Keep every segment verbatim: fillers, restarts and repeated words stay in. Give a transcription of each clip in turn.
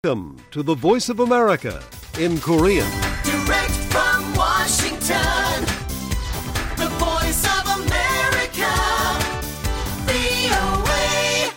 Welcome to the Voice of America in Korean. Direct from Washington, the Voice of America, 브이오에이.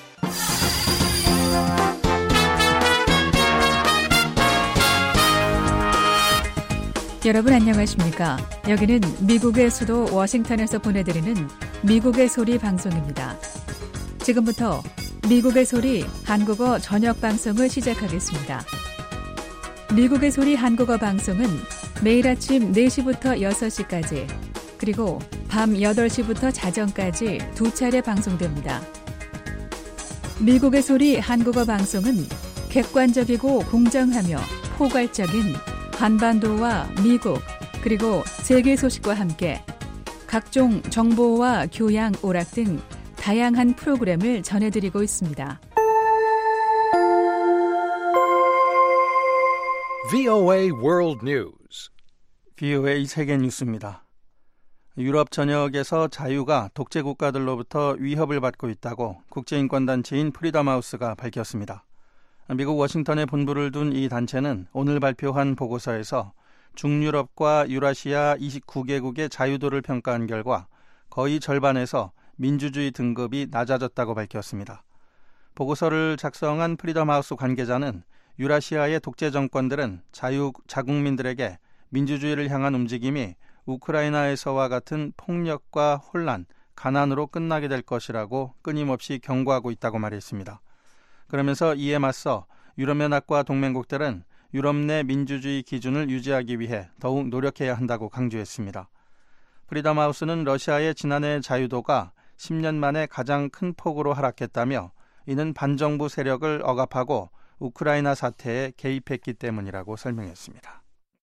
여러분 안녕하십니까? 여기는 미국의 수도 워싱턴에서 보내드리는 미국의 소리 방송입니다. 지금부터 미국의 소리 한국어 저녁 방송을 시작하겠습니다. 미국의 소리 한국어 방송은 매일 아침 네 시부터 여섯 시까지 그리고 밤 여덟 시부터 자정까지 두 차례 방송됩니다. 미국의 소리 한국어 방송은 객관적이고 공정하며 포괄적인 한반도와 미국 그리고 세계 소식과 함께 각종 정보와 교양, 오락 등 다양한 프로그램을 전해드리고 있습니다. 브이오에이 World News. 브이오에이 세계 뉴스입니다. 유럽 전역에서 자유가 독재 국가들로부터 위협을 받고 있다고 국제인권단체인 프리덤 하우스가 밝혔습니다. 미국 워싱턴에 본부를 둔 이 단체는 오늘 발표한 보고서에서 중유럽과 유라시아 이십구 개국의 자유도를 평가한 결과 거의 절반에서 민주주의 등급이 낮아졌다고 밝혔습니다. 보고서를 작성한 프리덤 하우스 관계자는 유라시아의 독재 정권들은 자유, 자국민들에게 민주주의를 향한 움직임이 우크라이나에서와 같은 폭력과 혼란, 가난으로 끝나게 될 것이라고 끊임없이 경고하고 있다고 말했습니다. 그러면서 이에 맞서 유럽연합과 동맹국들은 유럽 내 민주주의 기준을 유지하기 위해 더욱 노력해야 한다고 강조했습니다. 프리덤 하우스는 러시아의 지난해 자유도가 십 년 만에 가장 큰 폭으로 하락했다며 이는 반정부 세력을 억압하고 우크라이나 사태에 개입했기 때문이라고 설명했습니다.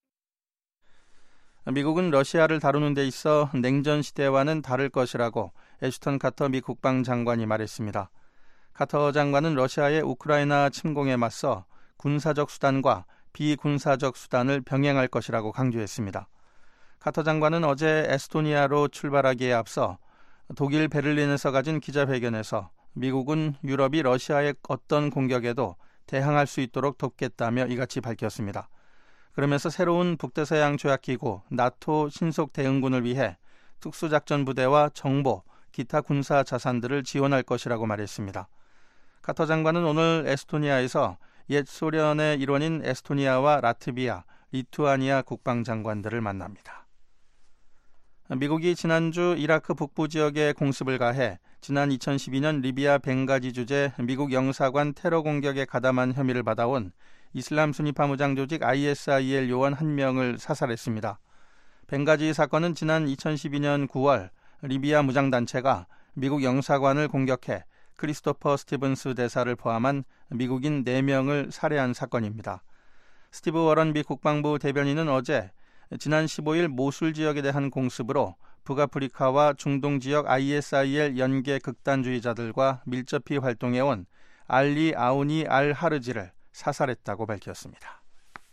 미국은 러시아를 다루는 데 있어 냉전 시대와는 다를 것이라고 애슈턴 카터 미 국방장관이 말했습니다. 카터 장관은 러시아의 우크라이나 침공에 맞서 군사적 수단과 비군사적 수단을 병행할 것이라고 강조했습니다. 카터 장관은 어제 에스토니아로 출발하기에 앞서 독일 베를린에서 가진 기자회견에서 미국은 유럽이 러시아의 어떤 공격에도 대항할 수 있도록 돕겠다며 이같이 밝혔습니다. 그러면서 새로운 북대서양 조약기구 나토 신속 대응군을 위해 특수작전부대와 정보, 기타 군사 자산들을 지원할 것이라고 말했습니다. 카터 장관은 오늘 에스토니아에서 옛 소련의 일원인 에스토니아와 라트비아, 리투아니아 국방장관들을 만납니다. 미국이 지난주 이라크 북부 지역에 공습을 가해 지난 이천십이 년 리비아 벵가지 주재 미국 영사관 테러 공격에 가담한 혐의를 받아온 이슬람 순위파 무장 조직 아이에스아이엘 요원 한 명을 사살했습니다. 벵가지 사건은 지난 이천십이 년 구월 리비아 무장단체가 미국 영사관을 공격해 크리스토퍼 스티븐스 대사를 포함한 미국인 네 명을 살해한 사건입니다. 스티브 워런 미 국방부 대변인은 어제 지난 십오 일 모술 지역에 대한 공습으로 북아프리카와 중동 지역 아이에스아이엘 연계 극단주의자들과 밀접히 활동해온 알리 아우니 알 하르지를 사살했다고 밝혔습니다.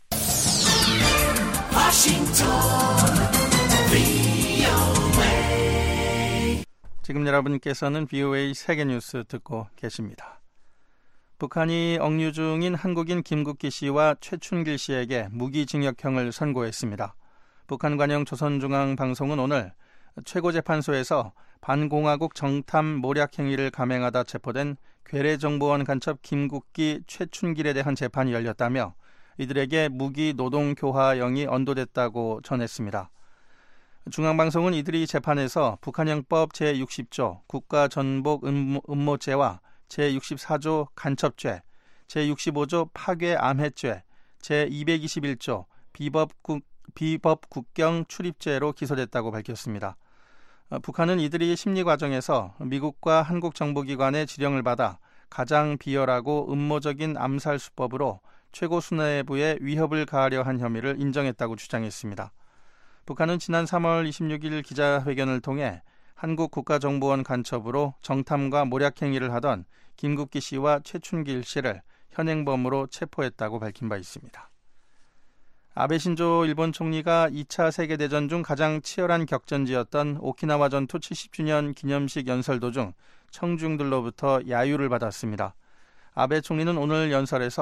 지금 여러분께서는 브이오에이 세계뉴스 듣고 계십니다. 북한이 억류 중인 한국인 김국기 씨와 최춘길 씨에게 무기징역형을 선고했습니다. 북한 관영 조선중앙방송은 오늘 최고재판소에서 반공화국 정탐 모략 행위를 감행하다 체포된 괴뢰정보원 간첩 김국기, 최춘길에 대한 재판이 열렸다며 이들에게 무기 노동교화형이 언도됐다고 전했습니다. 중앙방송은 이들이 재판에서 북한형법 제육십 조 국가전복 음모, 음모죄와 제육십사 조 간첩죄, 제육십오 조 파괴암해죄, 제이백이십일 조 비법국, 비법국경 출입죄로 기소됐다고 밝혔습니다. 북한은 이들이 심리 과정에서 미국과 한국 정보기관의 지령을 받아 가장 비열하고 음모적인 암살 수법으로 최고 수뇌부에 위협을 가하려 한 혐의를 인정했다고 주장했습니다. 북한은 지난 삼월 이십육일 기자회견을 통해 한국 국가정보원 간첩으로 정탐과 모략 행위를 하던 김국기 씨와 최춘길 씨를 현행범으로 체포했다고 밝힌 바 있습니다. 아베 신조 일본 총리가 이 차 세계대전 중 가장 치열한 격전지였던 오키나와 전투 칠십 주년 기념식 연설 도중 청중들로부터 야유를 받았습니다. 아베 총리는 오늘 연설에서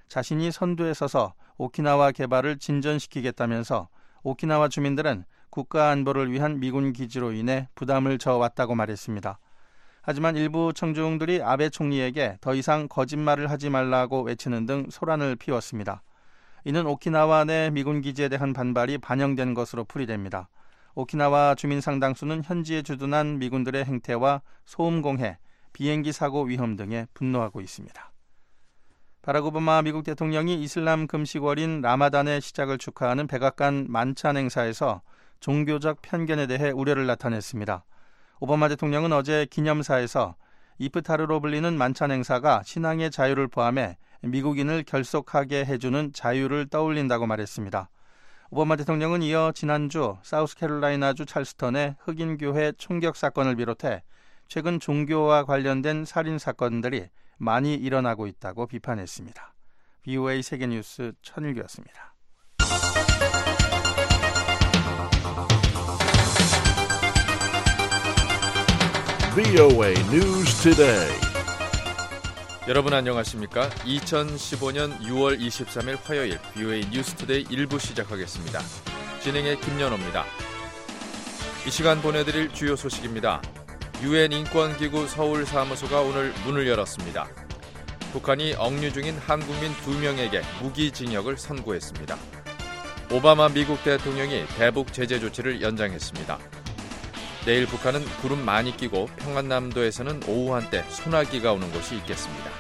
자신이 선두에 서서 오키나와 개발을 진전시키겠다면서 오키나와 주민들은 국가 안보를 위한 미군 기지로 인해 부담을 져왔다고 말했습니다. 하지만 일부 청중들이 아베 총리에게 더 이상 거짓말을 하지 말라고 외치는 등 소란을 피웠습니다. 이는 오키나와 내 미군 기지에 대한 반발이 반영된 것으로 풀이됩니다. 오키나와 주민 상당수는 현지에 주둔한 미군들의 행태와 소음 공해, 비행기 사고 위험 등에 분노하고 있습니다. 바락 오바마 미국 대통령이 이슬람 금식월인 라마단의 시작을 축하하는 백악관 만찬 행사에서 종교적 편견에 대해 우려를 나타냈습니다. 오바마 대통령은 어제 기념사에서 이프타르로 불리는 만찬 행사가 신앙의 자유를 포함해 미국인을 결속하게 해주는 자유를 떠올린다고 말했습니다. 오바마 대통령은 이어 지난주 사우스캐롤라이나주 찰스턴의 흑인교회 총격 사건을 비롯해 최근 종교와 관련된 살인 사건들이 많이 일어나고 있다고 비판했습니다. 브이오에이 세계뉴스 천일규였습니다. 브이오에이 News Today. 여러분 안녕하십니까? 이천십오년 유월 이십삼일 화요일 브이오에이 뉴스투데이 일 부 시작하겠습니다. 진행의 김연호입니다. 이 시간 보내드릴 주요 소식입니다. 유엔 인권기구 서울 사무소가 오늘 문을 열었습니다. 북한이 억류 중인 한국민 두 명에게 무기징역을 선고했습니다. 오바마 미국 대통령이 대북 제재 조치를 연장했습니다. 내일 북한은 구름 많이 끼고 평안남도에서는 오후 한때 소나기가 오는 곳이 있겠습니다.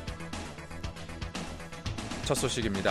첫 소식입니다.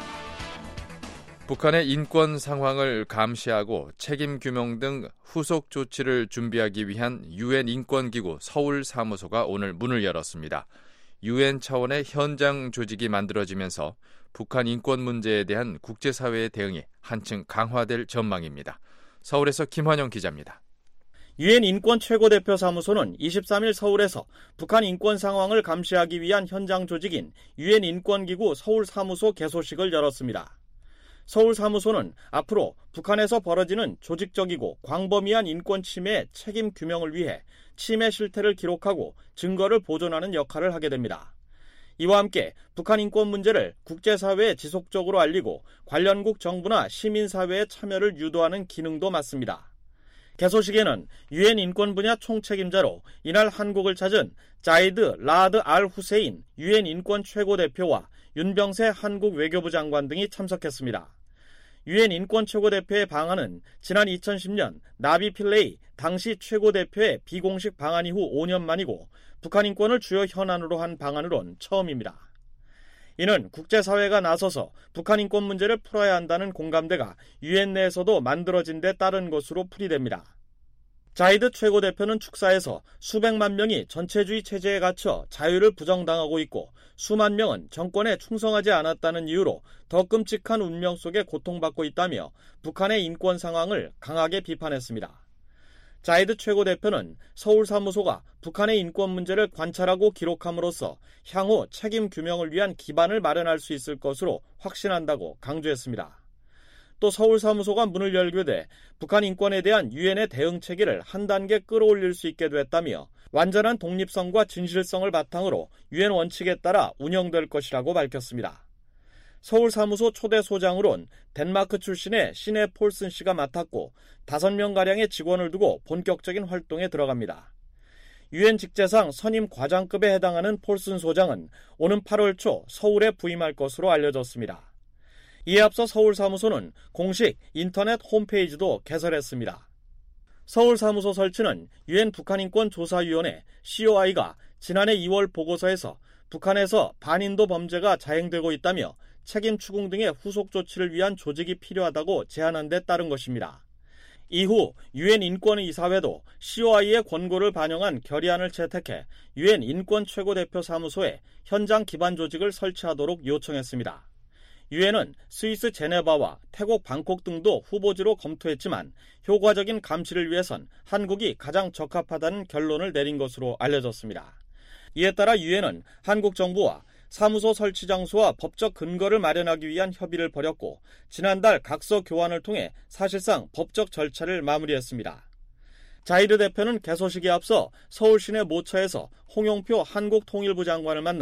북한의 인권 상황을 감시하고 책임 규명 등 후속 조치를 준비하기 위한 유엔 인권기구 서울 사무소가 오늘 문을 열었습니다. 유엔 차원의 현장 조직이 만들어지면서 북한 인권 문제에 대한 국제사회의 대응이 한층 강화될 전망입니다. 서울에서 김환영 기자입니다. 유엔 인권 최고대표 사무소는 이십삼일 서울에서 북한 인권 상황을 감시하기 위한 현장 조직인 유엔 인권기구 서울 사무소 개소식을 열었습니다. 서울 사무소는 앞으로 북한에서 벌어지는 조직적이고 광범위한 인권 침해의 책임 규명을 위해 침해 실태를 기록하고 증거를 보존하는 역할을 하게 됩니다. 이와 함께 북한 인권 문제를 국제사회에 지속적으로 알리고 관련국 정부나 시민사회의 참여를 유도하는 기능도 맡습니다. 개소식에는 유엔 인권 분야 총책임자로 이날 한국을 찾은 자이드 라드 알 후세인 유엔 인권 최고대표와 윤병세 한국 외교부 장관 등이 참석했습니다. 유엔 인권 최고대표의 방한은 지난 이천십년 나비 필레이 당시 최고대표의 비공식 방한 이후 오 년 만이고 북한 인권을 주요 현안으로 한 방안으론 처음입니다. 이는 국제사회가 나서서 북한 인권 문제를 풀어야 한다는 공감대가 유엔 내에서도 만들어진 데 따른 것으로 풀이됩니다. 자이드 최고대표는 축사에서 수백만 명이 전체주의 체제에 갇혀 자유를 부정당하고 있고 수만 명은 정권에 충성하지 않았다는 이유로 더 끔찍한 운명 속에 고통받고 있다며 북한의 인권 상황을 강하게 비판했습니다. 자이드 최고대표는 서울 사무소가 북한의 인권 문제를 관찰하고 기록함으로써 향후 책임 규명을 위한 기반을 마련할 수 있을 것으로 확신한다고 강조했습니다. 또 서울 사무소가 문을 열게 돼 북한 인권에 대한 유엔의 대응 체계를 한 단계 끌어올릴 수 있게 됐다며 완전한 독립성과 진실성을 바탕으로 유엔 원칙에 따라 운영될 것이라고 밝혔습니다. 서울 사무소 초대 소장으론 덴마크 출신의 시네 폴슨 씨가 맡았고 다섯 명가량의 직원을 두고 본격적인 활동에 들어갑니다. 유엔 직제상 선임 과장급에 해당하는 폴슨 소장은 오는 팔월 초 서울에 부임할 것으로 알려졌습니다. 이에 앞서 서울 사무소는 공식 인터넷 홈페이지도 개설했습니다. 서울 사무소 설치는 유엔 북한인권조사위원회 씨오아이가 지난해 이월 보고서에서 북한에서 반인도 범죄가 자행되고 있다며 책임 추궁 등의 후속 조치를 위한 조직이 필요하다고 제안한 데 따른 것입니다. 이후 유엔 인권이사회도 씨오아이의 권고를 반영한 결의안을 채택해 유엔 인권 최고대표 사무소에 현장 기반 조직을 설치하도록 요청했습니다. 유엔은 스위스 제네바와 태국 방콕 등도 후보지로 검토했지만 효과적인 감시를 위해선 한국이 가장 적합하다는 결론을 내린 것으로 알려졌습니다. 이에 따라 유엔은 한국 정부와 사무소 설치 장소와 법적 근거를 마련하기 위한 협의를 벌였고 지난달 각서 교환을 통해 사실상 법적 절차를 마무리했습니다. 자이드 대표는 개소식에 앞서 서울 시내 모처에서 홍영표 한국통일부 장관을 만나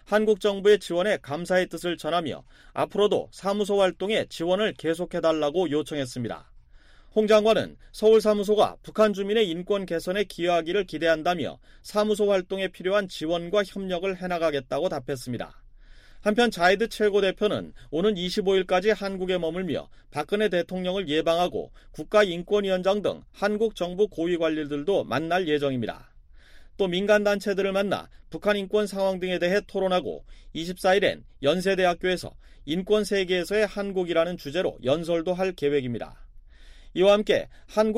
한국 정부의 지원에 감사의 뜻을 전하며 앞으로도 사무소 활동에 지원을 계속해달라고 요청했습니다. 홍 장관은 서울 사무소가 북한 주민의 인권 개선에 기여하기를 기대한다며 사무소 활동에 필요한 지원과 협력을 해나가겠다고 답했습니다. 한편 자이드 최고대표는 오는 이십오일까지 한국에 머물며 박근혜 대통령을 예방하고 국가인권위원장 등 한국 정부 고위 관리들도 만날 예정입니다. 또 민간단체들을 만나 북한 인권 상황 등에 대해 토론하고 이십사일엔 연세대학교에서 인권 세계에서의 한국이라는 주제로 연설도 할 계획입니다. 이와 함께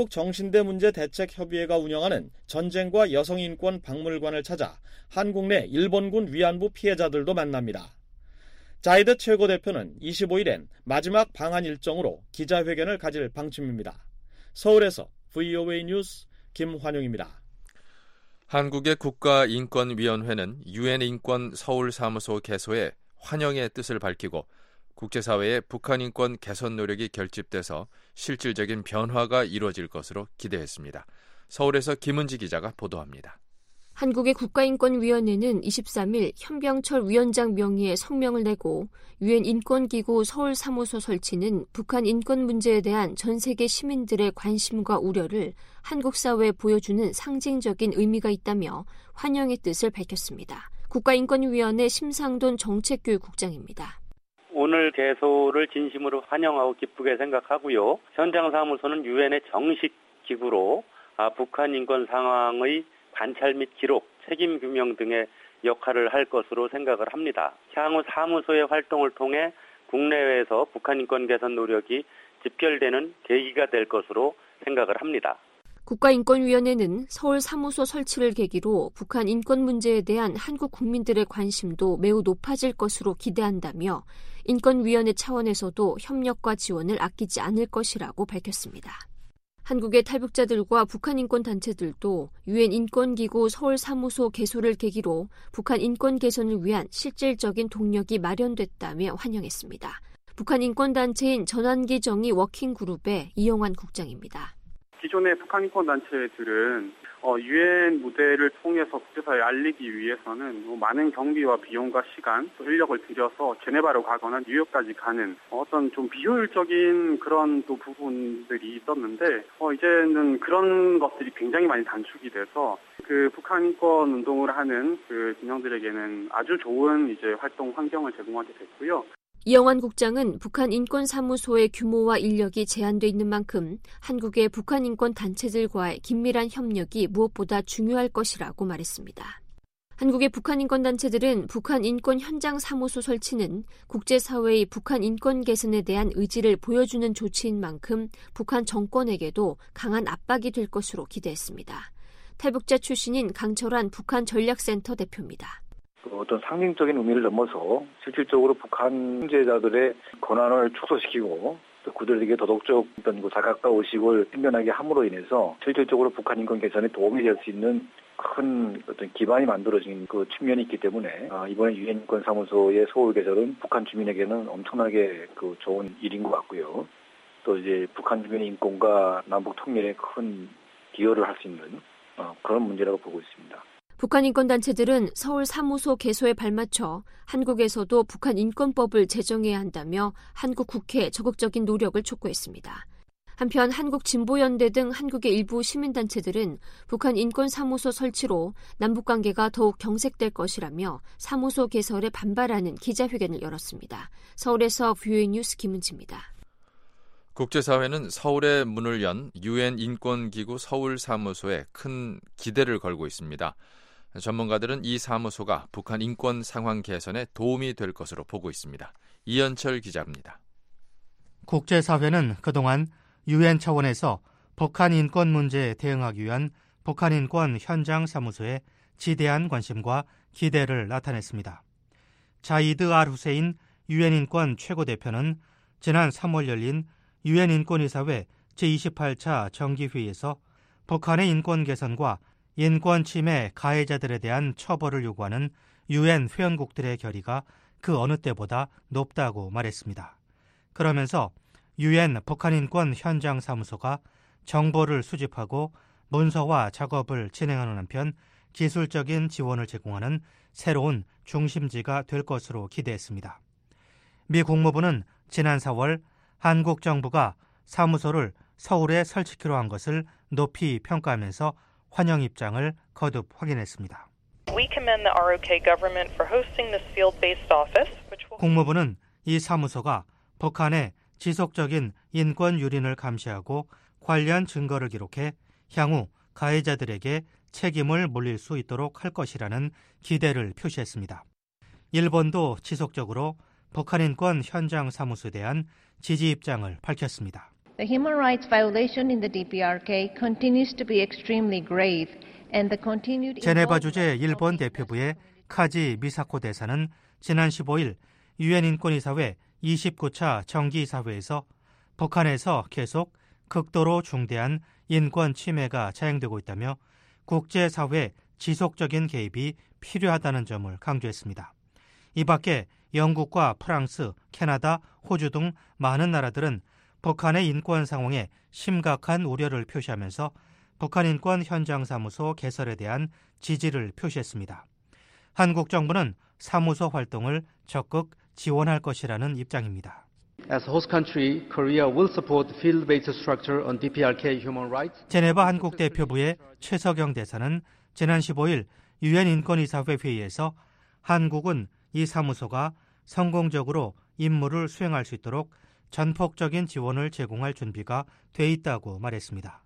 한국정신대문제대책협의회가 운영하는 전쟁과 여성인권 박물관을 찾아 한국 내 일본군 위안부 피해자들도 만납니다. 자이드 최고대표는 이십오일엔 마지막 방한 일정으로 기자회견을 가질 방침입니다. 서울에서 브이오에이 뉴스 김환용입니다. 한국의 국가인권위원회는 유엔 인권 서울 사무소 개소에 환영의 뜻을 밝히고 국제사회의 북한 인권 개선 노력이 결집돼서 실질적인 변화가 이루어질 것으로 기대했습니다. 서울에서 김은지 기자가 보도합니다. 한국의 국가인권위원회는 이십삼일 현병철 위원장 명의의 성명을 내고 유엔 인권기구 서울 사무소 설치는 북한 인권 문제에 대한 전 세계 시민들의 관심과 우려를 한국 사회에 보여주는 상징적인 의미가 있다며 환영의 뜻을 밝혔습니다. 국가인권위원회 심상돈 정책교육국장입니다. 오늘 개소를 진심으로 환영하고 기쁘게 생각하고요. 현장 사무소는 유엔의 정식 기구로 북한 인권 상황의 관찰 및 기록, 책임 규명 등의 역할을 할 것으로 생각을 합니다. 향후 사무소의 활동을 통해 국내외에서 북한 인권 개선 노력이 집결되는 계기가 될 것으로 생각을 합니다. 국가인권위원회는 서울 사무소 설치를 계기로 북한 인권 문제에 대한 한국 국민들의 관심도 매우 높아질 것으로 기대한다며 인권위원회 차원에서도 협력과 지원을 아끼지 않을 것이라고 밝혔습니다. 한국의 탈북자들과 북한 인권단체들도 유엔 인권기구 서울 사무소 개소를 계기로 북한 인권 개선을 위한 실질적인 동력이 마련됐다며 환영했습니다. 북한 인권단체인 전환기 정의 워킹그룹의 이영환 국장입니다. 기존의 북한 인권 단체들은 유엔 무대를 통해서 국제사회에 알리기 위해서는 뭐 많은 경비와 비용과 시간, 또 인력을 들여서 제네바로 가거나 뉴욕까지 가는 어떤 좀 비효율적인 그런 또 부분들이 있었는데 어, 이제는 그런 것들이 굉장히 많이 단축이 돼서 그 북한 인권 운동을 하는 그 진영들에게는 아주 좋은 이제 활동 환경을 제공하게 됐고요. 이영환 국장은 북한 인권사무소의 규모와 인력이 제한돼 있는 만큼 한국의 북한 인권 단체들과의 긴밀한 협력이 무엇보다 중요할 것이라고 말했습니다. 한국의 북한 인권 단체들은 북한 인권 현장 사무소 설치는 국제사회의 북한 인권 개선에 대한 의지를 보여주는 조치인 만큼 북한 정권에게도 강한 압박이 될 것으로 기대했습니다. 탈북자 출신인 강철환 북한 전략센터 대표입니다. 어떤 상징적인 의미를 넘어서 실질적으로 북한 피해자들의 권한을 축소시키고 또 그들에게 도덕적 어떤 자각과 의식을 생겨나게 함으로 인해서 실질적으로 북한 인권 개선에 도움이 될 수 있는 큰 어떤 기반이 만들어진 그 측면이 있기 때문에 이번에 유엔 인권 사무소의 서울 개설은 북한 주민에게는 엄청나게 그 좋은 일인 것 같고요. 또 이제 북한 주민의 인권과 남북 통일에 큰 기여를 할 수 있는 그런 문제라고 보고 있습니다. 북한 인권단체들은 서울 사무소 개소에 발맞춰 한국에서도 북한 인권법을 제정해야 한다며 한국 국회에 적극적인 노력을 촉구했습니다. 한편 한국진보연대 등 한국의 일부 시민단체들은 북한 인권사무소 설치로 남북관계가 더욱 경색될 것이라며 사무소 개설에 반발하는 기자회견을 열었습니다. 서울에서 브이오에이 뉴스 김은지입니다. 국제사회는 서울의 문을 연 유엔 인권기구 서울 사무소에 큰 기대를 걸고 있습니다. 전문가들은 이 사무소가 북한 인권 상황 개선에 도움이 될 것으로 보고 있습니다. 이현철 기자입니다. 국제사회는 그동안 유엔 차원에서 북한 인권 문제에 대응하기 위한 북한 인권 현장 사무소에 지대한 관심과 기대를 나타냈습니다. 자이드 알 후세인 유엔 인권 최고대표는 지난 삼월 열린 유엔 인권이사회 제이십팔 차 정기회의에서 북한의 인권 개선과 인권 침해 가해자들에 대한 처벌을 요구하는 유엔 회원국들의 결의가 그 어느 때보다 높다고 말했습니다. 그러면서 유엔 북한 인권 현장 사무소가 정보를 수집하고 문서화 작업을 진행하는 한편 기술적인 지원을 제공하는 새로운 중심지가 될 것으로 기대했습니다. 미 국무부는 지난 사월 한국 정부가 사무소를 서울에 설치키로 한 것을 높이 평가하면서 환영 입장을 거듭 확인했습니다. 국무부는 이 사무소가 북한의 지속적인 인권 유린을 감시하고 관련 증거를 기록해 향후 가해자들에게 책임을 물릴 수 있도록 할 것이라는 기대를 표시했습니다. 일본도 지속적으로 북한 인권 현장 사무소에 대한 지지 입장을 밝혔습니다. The human rights violation in the 디피아르케이 continues to be extremely grave, and the continued 제네바 주재 일본 대표부의 카지 미사코 대사는 지난 십오일 유엔 인권이사회 이십구 차 정기이사회에서 북한에서 계속 극도로 중대한 인권 침해가 자행되고 있다며 국제사회 지속적인 개입이 필요하다는 점을 강조했습니다. 이 밖에 영국과 프랑스, 캐나다, 호주 등 많은 나라들은 북한의 인권 상황에 심각한 우려를 표시하면서 북한 인권 현장 사무소 개설에 대한 지지를 표시했습니다. 한국 정부는 사무소 활동을 적극 지원할 것이라는 입장입니다. As host country, Korea will support field-based structure on 디피아르케이 human rights. 제네바 한국 대표부의 최석영 대사는 지난 십오일 유엔 인권이사회 회의에서 한국은 이 사무소가 성공적으로 임무를 수행할 수 있도록 전폭적인 지원을 제공할 준비가 돼 있다고 말했습니다.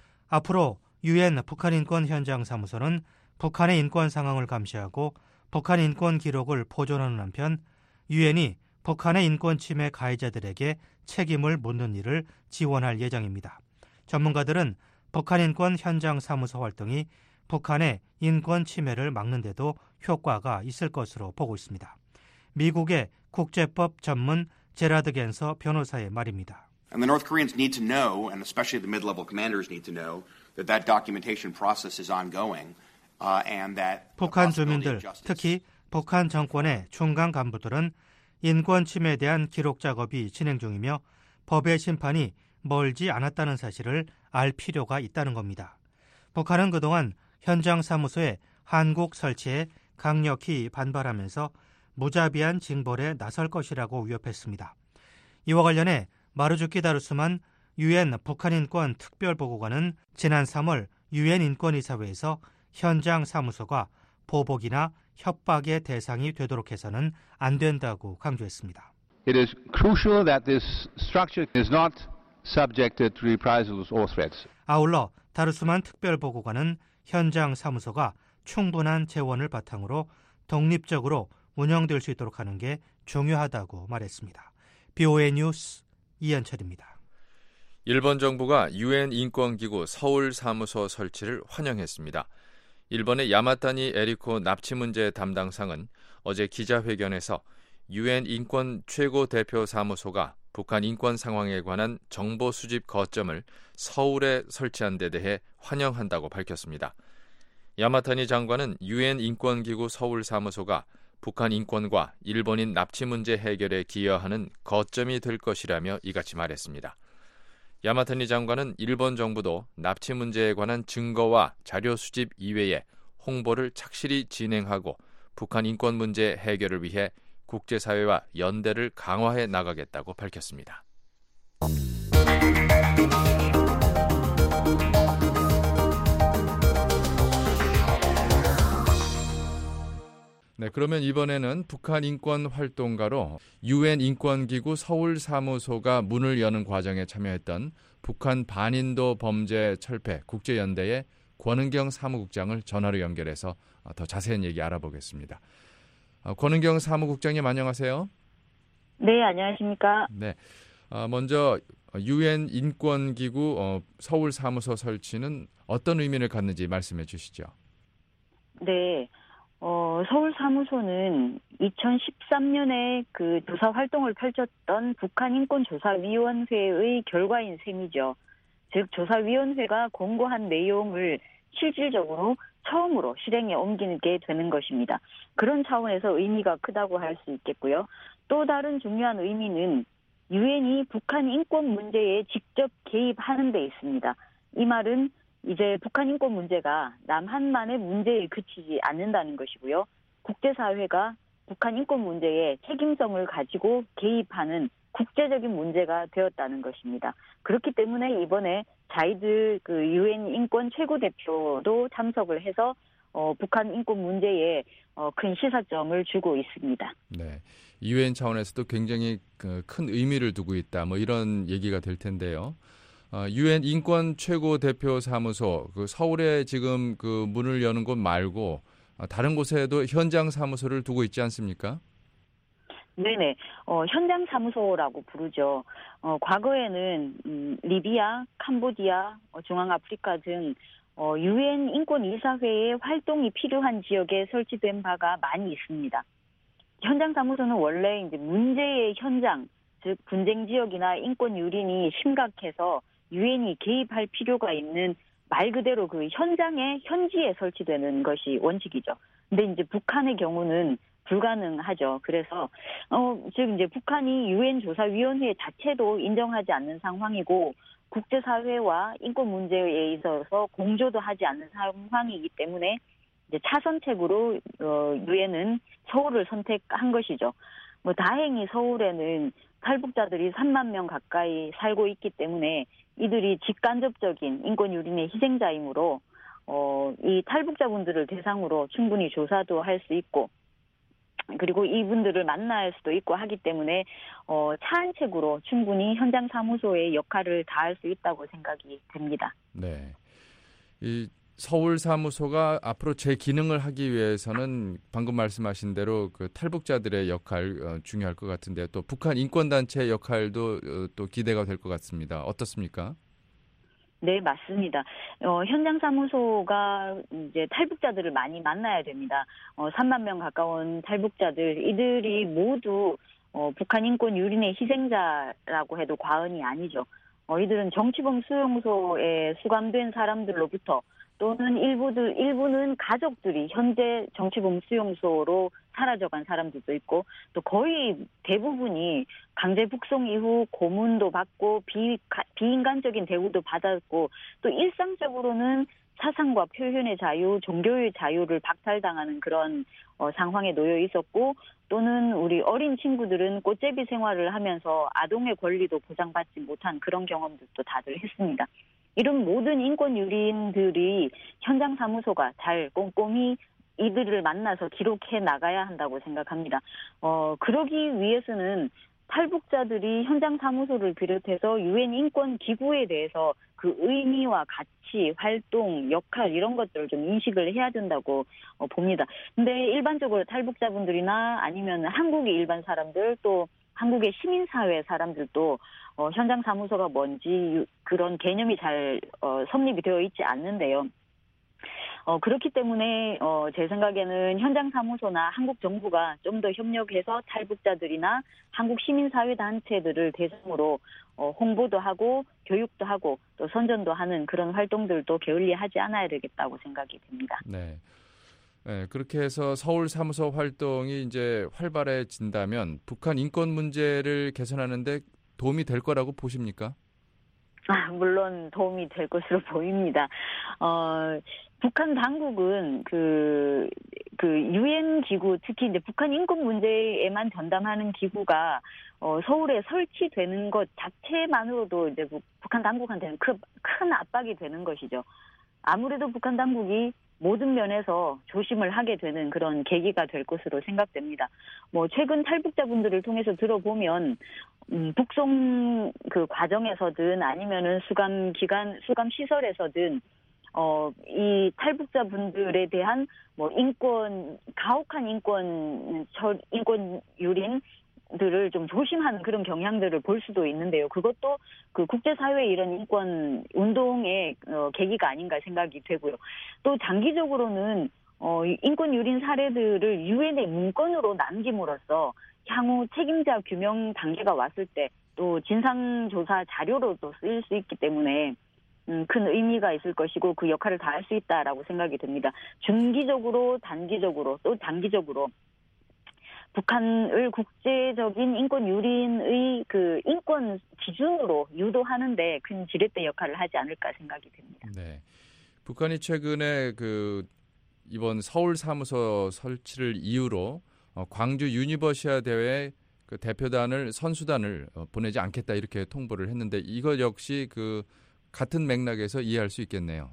앞으로 유엔 북한 인권 현장 사무소는 북한의 인권 상황을 감시하고 북한 인권 기록을 보존하는 한편 유엔이 북한의 인권 침해 가해자들에게 책임을 묻는 일을 지원할 예정입니다. 전문가들은 북한 인권 현장 사무소 활동이 북한의 인권 침해를 막는 데도 효과가 있을 것으로 보고 있습니다. 미국의 국제법 전문 제라드 겐서 변호사의 말입니다. And the North Koreans need to know, and especially the mid-level commanders need to know, that that documentation process is ongoing, uh, and that 북한 주민들, 특히 북한 정권의 중간 간부들은 인권 침해에 대한 기록 작업이 진행 중이며 법의 심판이 멀지 않았다는 사실을 알 필요가 있다는 겁니다. 북한은 그동안 현장 사무소의 한국 설치에 강력히 반발하면서 무자비한 징벌에 나설 것이라고 위협했습니다. 이와 관련해 마루주키 다루스만 유엔 북한 인권 특별보고관은 지난 삼월 유엔 인권이사회에서 현장 사무소가 보복이나 협박의 대상이 되도록 해서는 안 된다고 강조했습니다. It is crucial that this structure is not subjected to reprisals or threats. 아울러 다루스만 특별보고관은 현장 사무소가 충분한 재원을 바탕으로 독립적으로 운영될 수 있도록 하는 게 중요하다고 말했습니다. 비오에이 뉴스 이현철입니다. 일본 정부가 유엔 인권기구 서울 사무소 설치를 환영했습니다. 일본의 야마타니 에리코 납치 문제 담당상은 어제 기자회견에서 유엔 인권 최고 대표 사무소가 북한 인권 상황에 관한 정보 수집 거점을 서울에 설치한 데 대해 환영한다고 밝혔습니다. 야마타니 장관은 유엔 인권기구 서울 사무소가 북한 인권과 일본인 납치 문제 해결에 기여하는 거점이 될 것이라며 이같이 말했습니다. 야마타니 장관은 일본 정부도 납치 문제에 관한 증거와 자료 수집 이외에 홍보를 착실히 진행하고 북한 인권 문제 해결을 위해 국제사회와 연대를 강화해 나가겠다고 밝혔습니다. 네, 그러면 이번에는 북한 인권 활동가로 유엔 인권기구 서울 사무소가 문을 여는 과정에 참여했던 북한 반인도 범죄 철폐 국제연대의 권은경 사무국장을 전화로 연결해서 더 자세한 얘기 알아보겠습니다. 권은경 사무국장님 안녕하세요. 네, 안녕하십니까. 네, 먼저 유엔 인권기구 서울 사무소 설치는 어떤 의미를 갖는지 말씀해 주시죠. 네. 어, 서울 사무소는 이천십삼 년에 그 조사 활동을 펼쳤던 북한인권조사위원회의 결과인 셈이죠. 즉, 조사위원회가 공고한 내용을 실질적으로 처음으로 실행에 옮기게 되는 것입니다. 그런 차원에서 의미가 크다고 할 수 있겠고요. 또 다른 중요한 의미는 유엔이 북한 인권 문제에 직접 개입하는 데 있습니다. 이 말은 이제 북한 인권 문제가 남한만의 문제에 그치지 않는다는 것이고요. 국제사회가 북한 인권 문제에 책임성을 가지고 개입하는 국제적인 문제가 되었다는 것입니다. 그렇기 때문에 이번에 자이드 그 유엔 인권 최고 대표도 참석을 해서 어, 북한 인권 문제에 어, 큰 시사점을 주고 있습니다. 네, 유엔 차원에서도 굉장히 그 큰 의미를 두고 있다. 뭐 이런 얘기가 될 텐데요. 어, 유엔 인권 최고 대표 사무소 그 서울에 지금 그 문을 여는 곳 말고 어, 다른 곳에도 현장 사무소를 두고 있지 않습니까? 네네, 어, 현장 사무소라고 부르죠. 어, 과거에는 음, 리비아, 캄보디아, 어, 중앙아프리카 등 어, 유엔 인권 이사회의 활동이 필요한 지역에 설치된 바가 많이 있습니다. 현장 사무소는 원래 이제 문제의 현장, 즉 분쟁 지역이나 인권 유린이 심각해서 유엔이 개입할 필요가 있는 말 그대로 그 현장에 현지에 설치되는 것이 원칙이죠. 근데 이제 북한의 경우는 불가능하죠. 그래서 어, 즉 이제 북한이 유엔 조사위원회 자체도 인정하지 않는 상황이고 국제사회와 인권 문제에 있어서 공조도 하지 않는 상황이기 때문에 이제 차선책으로 어, 유엔은 서울을 선택한 것이죠. 뭐 다행히 서울에는 탈북자들이 삼만 명 가까이 살고 있기 때문에 이들이 직간접적인 인권 유린의 희생자이므로 어, 이 탈북자분들을 대상으로 충분히 조사도 할 수 있고 그리고 이분들을 만날 수도 있고 하기 때문에 어, 차 한 책으로 충분히 현장 사무소의 역할을 다할 수 있다고 생각이 됩니다. 네, 이 서울 사무소가 앞으로 제 기능을 하기 위해서는 방금 말씀하신 대로 그 탈북자들의 역할 어, 중요할 것 같은데 또 북한 인권단체 역할도 어, 또 기대가 될 것 같습니다. 어떻습니까? 네, 맞습니다. 어, 현장 사무소가 이제 탈북자들을 많이 만나야 됩니다. 어, 삼만 명 가까운 탈북자들, 이들이 모두 어, 북한 인권 유린의 희생자라고 해도 과언이 아니죠. 어, 이들은 정치범 수용소에 수감된 사람들로부터 또는 일부들, 일부는 가족들이 현재 정치범 수용소로 사라져간 사람들도 있고 또 거의 대부분이 강제 북송 이후 고문도 받고 비, 비인간적인 대우도 받았고 또 일상적으로는 사상과 표현의 자유, 종교의 자유를 박탈당하는 그런 어, 상황에 놓여 있었고 또는 우리 어린 친구들은 꽃제비 생활을 하면서 아동의 권리도 보장받지 못한 그런 경험들도 다들 했습니다. 이런 모든 인권 유린들이 현장 사무소가 잘 꼼꼼히 이들을 만나서 기록해 나가야 한다고 생각합니다. 어, 그러기 위해서는 탈북자들이 현장 사무소를 비롯해서 유엔 인권 기구에 대해서 그 의미와 가치, 활동, 역할 이런 것들을 좀 인식을 해야 된다고 어, 봅니다. 근데 일반적으로 탈북자분들이나 아니면 한국의 일반 사람들 또 한국의 시민사회 사람들도 어, 현장 사무소가 뭔지 그런 개념이 잘 어, 성립이 되어 있지 않는데요. 어, 그렇기 때문에 어, 제 생각에는 현장 사무소나 한국 정부가 좀 더 협력해서 탈북자들이나 한국 시민사회 단체들을 대상으로 어, 홍보도 하고 교육도 하고 또 선전도 하는 그런 활동들도 게을리하지 않아야 되겠다고 생각이 됩니다. 네. 네, 그렇게 해서 서울 사무소 활동이 이제 활발해진다면 북한 인권 문제를 개선하는데 도움이 될 거라고 보십니까? 아, 물론 도움이 될 것으로 보입니다. 어, 북한 당국은 그, 그 유엔 기구, 특히 이제 북한 인권 문제에만 전담하는 기구가 어, 서울에 설치되는 것 자체만으로도 이제 북한 당국한테는 큰, 큰 압박이 되는 것이죠. 아무래도 북한 당국이 모든 면에서 조심을 하게 되는 그런 계기가 될 것으로 생각됩니다. 뭐 최근 탈북자분들을 통해서 들어보면 음, 북송 그 과정에서든 아니면은 수감 기간 수감 시설에서든 어, 이 탈북자분들에 대한 뭐 인권 가혹한 인권 인권 유린 들을 좀 조심하는 그런 경향들을 볼 수도 있는데요. 그것도 그 국제사회의 이런 인권 운동의 어, 계기가 아닌가 생각이 되고요. 또 장기적으로는 어, 인권 유린 사례들을 유엔의 문건으로 남김으로써 향후 책임자 규명 단계가 왔을 때 또 진상조사 자료로도 쓰일 수 있기 때문에 음, 큰 의미가 있을 것이고 그 역할을 다할 수 있다라고 생각이 됩니다. 중기적으로, 단기적으로, 또 장기적으로 북한을 국제적인 인권 유린의 그 인권 기준으로 유도하는데 큰 지렛대 역할을 하지 않을까 생각이 됩니다. 네. 북한이 최근에 그 이번 서울 사무소 설치를 이유로 어, 광주 유니버시아 대회 그 대표단을 선수단을 어, 보내지 않겠다 이렇게 통보를 했는데 이것 역시 그 같은 맥락에서 이해할 수 있겠네요.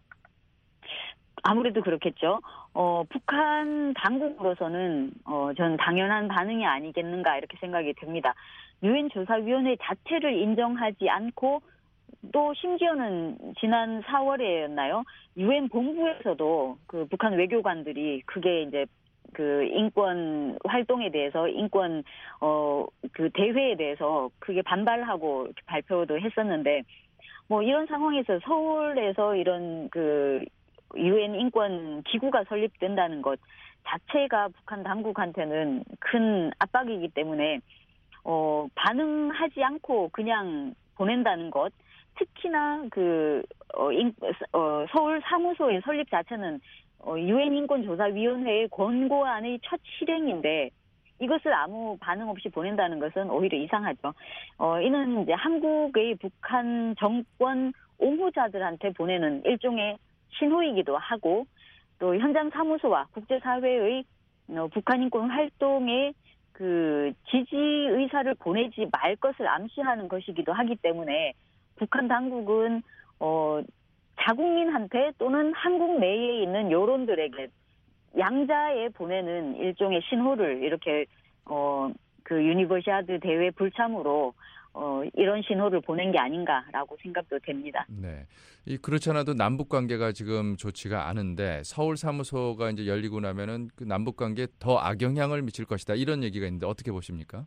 아무래도 그렇겠죠. 어, 북한 당국으로서는 어, 전 당연한 반응이 아니겠는가 이렇게 생각이 듭니다. 유엔 조사위원회 자체를 인정하지 않고 또 심지어는 지난 사월에였나요? 유엔 본부에서도 그 북한 외교관들이 그게 이제 그 인권 활동에 대해서 인권 어 그 대회에 대해서 그게 반발하고 발표도 했었는데 뭐 이런 상황에서 서울에서 이런 그 유엔 인권 기구가 설립된다는 것 자체가 북한 당국한테는 큰 압박이기 때문에 어 반응하지 않고 그냥 보낸다는 것 특히나 그 어, 인, 어 서울 사무소의 설립 자체는 어, 유엔 인권조사위원회의 권고안의 첫 실행인데 이것을 아무 반응 없이 보낸다는 것은 오히려 이상하죠. 어, 이는 이제 한국의 북한 정권 옹호자들한테 보내는 일종의 신호이기도 하고 또 현장 사무소와 국제사회의 어, 북한 인권 활동에 그 지지 의사를 보내지 말 것을 암시하는 것이기도 하기 때문에 북한 당국은 어, 자국민한테 또는 한국 내에 있는 여론들에게 양자에 보내는 일종의 신호를 이렇게 어, 그 유니버시아드 대회 불참으로 어, 이런 신호를 보낸 게 아닌가라고 생각도 됩니다. 네, 이 그렇지 않아도 남북 관계가 지금 좋지가 않은데 서울 사무소가 이제 열리고 나면은 그 남북 관계에 더 악영향을 미칠 것이다 이런 얘기가 있는데 어떻게 보십니까?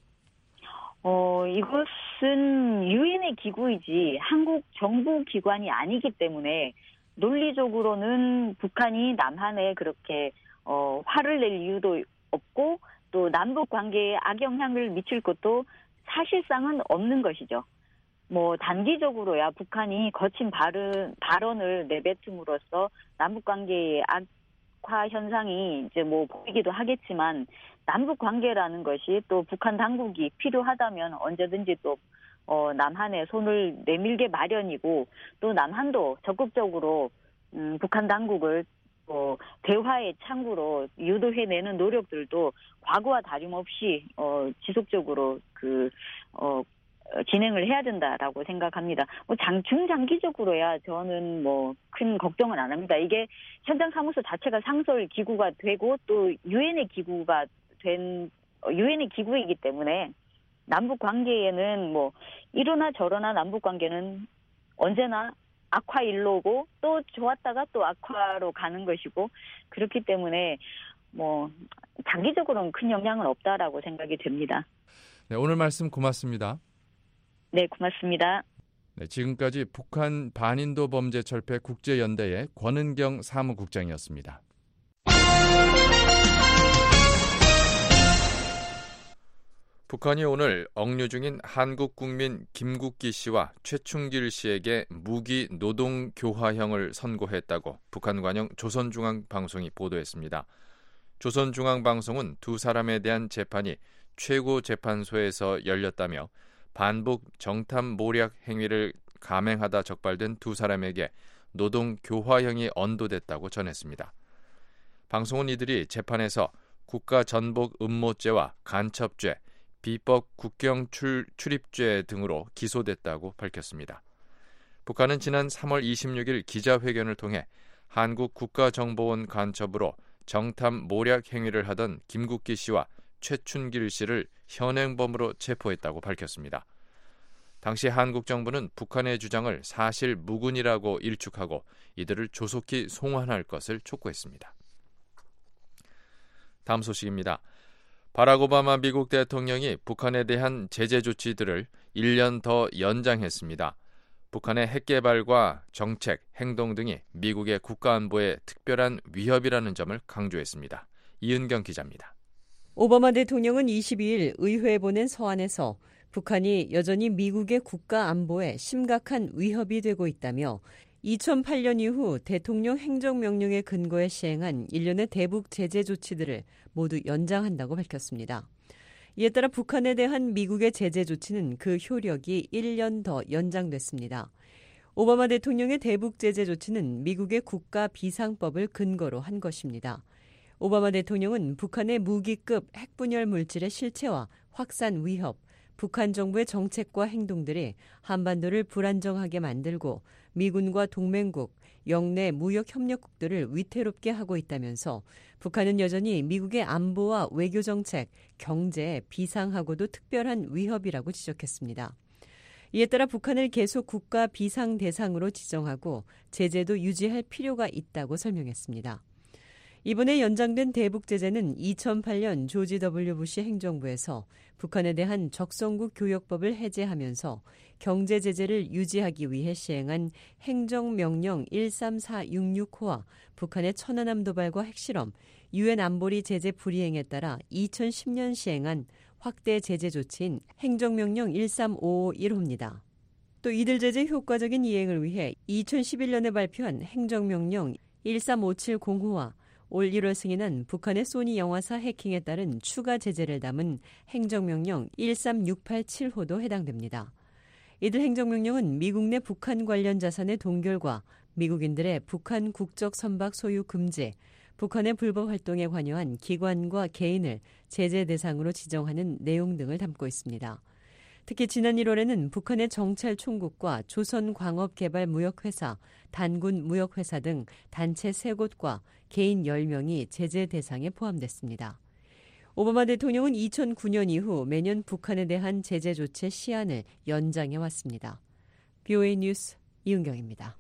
어, 이것은 유엔의 기구이지 한국 정부 기관이 아니기 때문에 논리적으로는 북한이 남한에 그렇게 어, 화를 낼 이유도 없고 또 남북 관계에 악영향을 미칠 것도 사실상은 없는 것이죠. 뭐 단기적으로야 북한이 거친 발언, 발언을 내뱉음으로써 남북 관계의 악화 현상이 이제 뭐 보이기도 하겠지만 남북 관계라는 것이 또 북한 당국이 필요하다면 언제든지 또 어, 남한에 손을 내밀게 마련이고 또 남한도 적극적으로 음, 북한 당국을 어, 대화의 창구로 유도해내는 노력들도 과거와 다름없이 어, 지속적으로 그 어, 진행을 해야 된다라고 생각합니다. 뭐 장, 중장기적으로야 저는 뭐 큰 걱정은 안 합니다. 이게 현장 사무소 자체가 상설 기구가 되고 또 유엔의 기구가 된 유엔의 기구이기 때문에 남북 관계에는 뭐 이러나 저러나 남북 관계는 언제나 악화 일로고 또 좋았다가 또 악화로 가는 것이고 그렇기 때문에 뭐 장기적으로는 큰 영향은 없다라고 생각이 됩니다. 네, 오늘 말씀 고맙습니다. 네, 고맙습니다. 네, 지금까지 북한 반인도 범죄 철폐 국제연대의 권은경 사무국장이었습니다. 북한이 오늘 억류 중인 한국 국민 김국기 씨와 최충길 씨에게 무기 노동 교화형을 선고했다고 북한관영 조선중앙방송이 보도했습니다. 조선중앙방송은 두 사람에 대한 재판이 최고재판소에서 열렸다며 반북 정탐 모략 행위를 감행하다 적발된 두 사람에게 노동 교화형이 언도됐다고 전했습니다. 방송은 이들이 재판에서 국가 전복 음모죄와 간첩죄, 비법 국경 출, 출입죄 등으로 기소됐다고 밝혔습니다. 북한은 지난 삼월 이십육일 기자회견을 통해 한국 국가정보원 간첩으로 정탐 모략 행위를 하던 김국기 씨와 최춘길 씨를 현행범으로 체포했다고 밝혔습니다. 당시 한국 정부는 북한의 주장을 사실 무근이라고 일축하고 이들을 조속히 송환할 것을 촉구했습니다. 다음 소식입니다. 바락 오바마 미국 대통령이 북한에 대한 제재 조치들을 일 년 더 연장했습니다. 북한의 핵 개발과 정책, 행동 등이 미국의 국가안보에 특별한 위협이라는 점을 강조했습니다. 이은경 기자입니다. 오바마 대통령은 이십이일 의회에 보낸 서한에서 북한이 여전히 미국의 국가안보에 심각한 위협이 되고 있다며 이천팔년 이후 대통령 행정명령에 근거해 시행한 일련의 대북 제재 조치들을 모두 연장한다고 밝혔습니다. 이에 따라 북한에 대한 미국의 제재 조치는 그 효력이 일 년 더 연장됐습니다. 오바마 대통령의 대북 제재 조치는 미국의 국가 비상법을 근거로 한 것입니다. 오바마 대통령은 북한의 무기급 핵분열 물질의 실체와 확산 위협, 북한 정부의 정책과 행동들이 한반도를 불안정하게 만들고 미군과 동맹국, 영내 무역 협력국들을 위태롭게 하고 있다면서 북한은 여전히 미국의 안보와 외교 정책, 경제에 비상하고도 특별한 위협이라고 지적했습니다. 이에 따라 북한을 계속 국가 비상 대상으로 지정하고 제재도 유지할 필요가 있다고 설명했습니다. 이번에 연장된 대북 제재는 이천팔 년 조지 더블유 부시 행정부에서 북한에 대한 적성국 교역법을 해제하면서 경제 제재를 유지하기 위해 시행한 행정명령 일삼사육육 호와 북한의 천안함 도발과 핵실험, 유엔 안보리 제재 불이행에 따라 이천십 년 시행한 확대 제재 조치인 행정명령 일삼오오일 호입니다. 또 이들 제재 효과적인 이행을 위해 이천십일 년에 발표한 행정명령 일삼오칠공 호와 올 일월 승인한 북한의 소니 영화사 해킹에 따른 추가 제재를 담은 행정명령 일삼육팔칠 호도 해당됩니다. 이들 행정명령은 미국 내 북한 관련 자산의 동결과 미국인들의 북한 국적 선박 소유 금지, 북한의 불법 활동에 관여한 기관과 개인을 제재 대상으로 지정하는 내용 등을 담고 있습니다. 특히 지난 일월에는 북한의 정찰 총국과 조선광업개발무역회사, 단군무역회사 등 단체 세 곳과 개인 열 명이 제재 대상에 포함됐습니다. 오바마 대통령은 이천구 년 이후 매년 북한에 대한 제재 조치 시한을 연장해 왔습니다. 비오에이 뉴스 이은경입니다.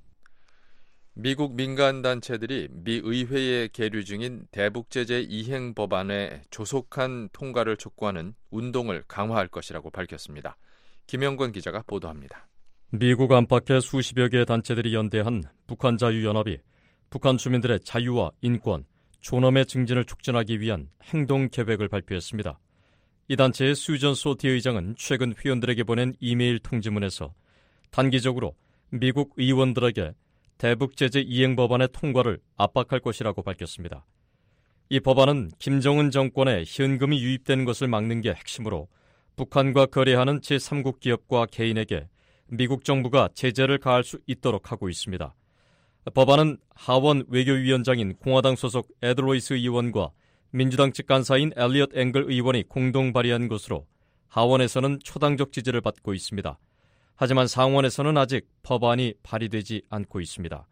미국 민간단체들이 미 의회에 계류 중인 대북제재 이행 법안의 조속한 통과를 촉구하는 운동을 강화할 것이라고 밝혔습니다. 김영권 기자가 보도합니다. 미국 안팎의 수십여 개의 단체들이 연대한 북한자유연합이 북한 주민들의 자유와 인권, 존엄의 증진을 촉진하기 위한 행동 계획을 발표했습니다. 이 단체의 수전 소티 의장은 최근 회원들에게 보낸 이메일 통지문에서 단기적으로 미국 의원들에게 대북제재 이행 법안의 통과를 압박할 것이라고 밝혔습니다. 이 법안은 김정은 정권에 현금이 유입되는 것을 막는 게 핵심으로 북한과 거래하는 제삼국 기업과 개인에게 미국 정부가 제재를 가할 수 있도록 하고 있습니다. 법안은 하원 외교위원장인 공화당 소속 에드 로이스 의원과 민주당 측 간사인 엘리엇 앵글 의원이 공동 발의한 것으로 하원에서는 초당적 지지를 받고 있습니다. 하지만 상원에서는 아직 법안이 발의되지 않고 있습니다.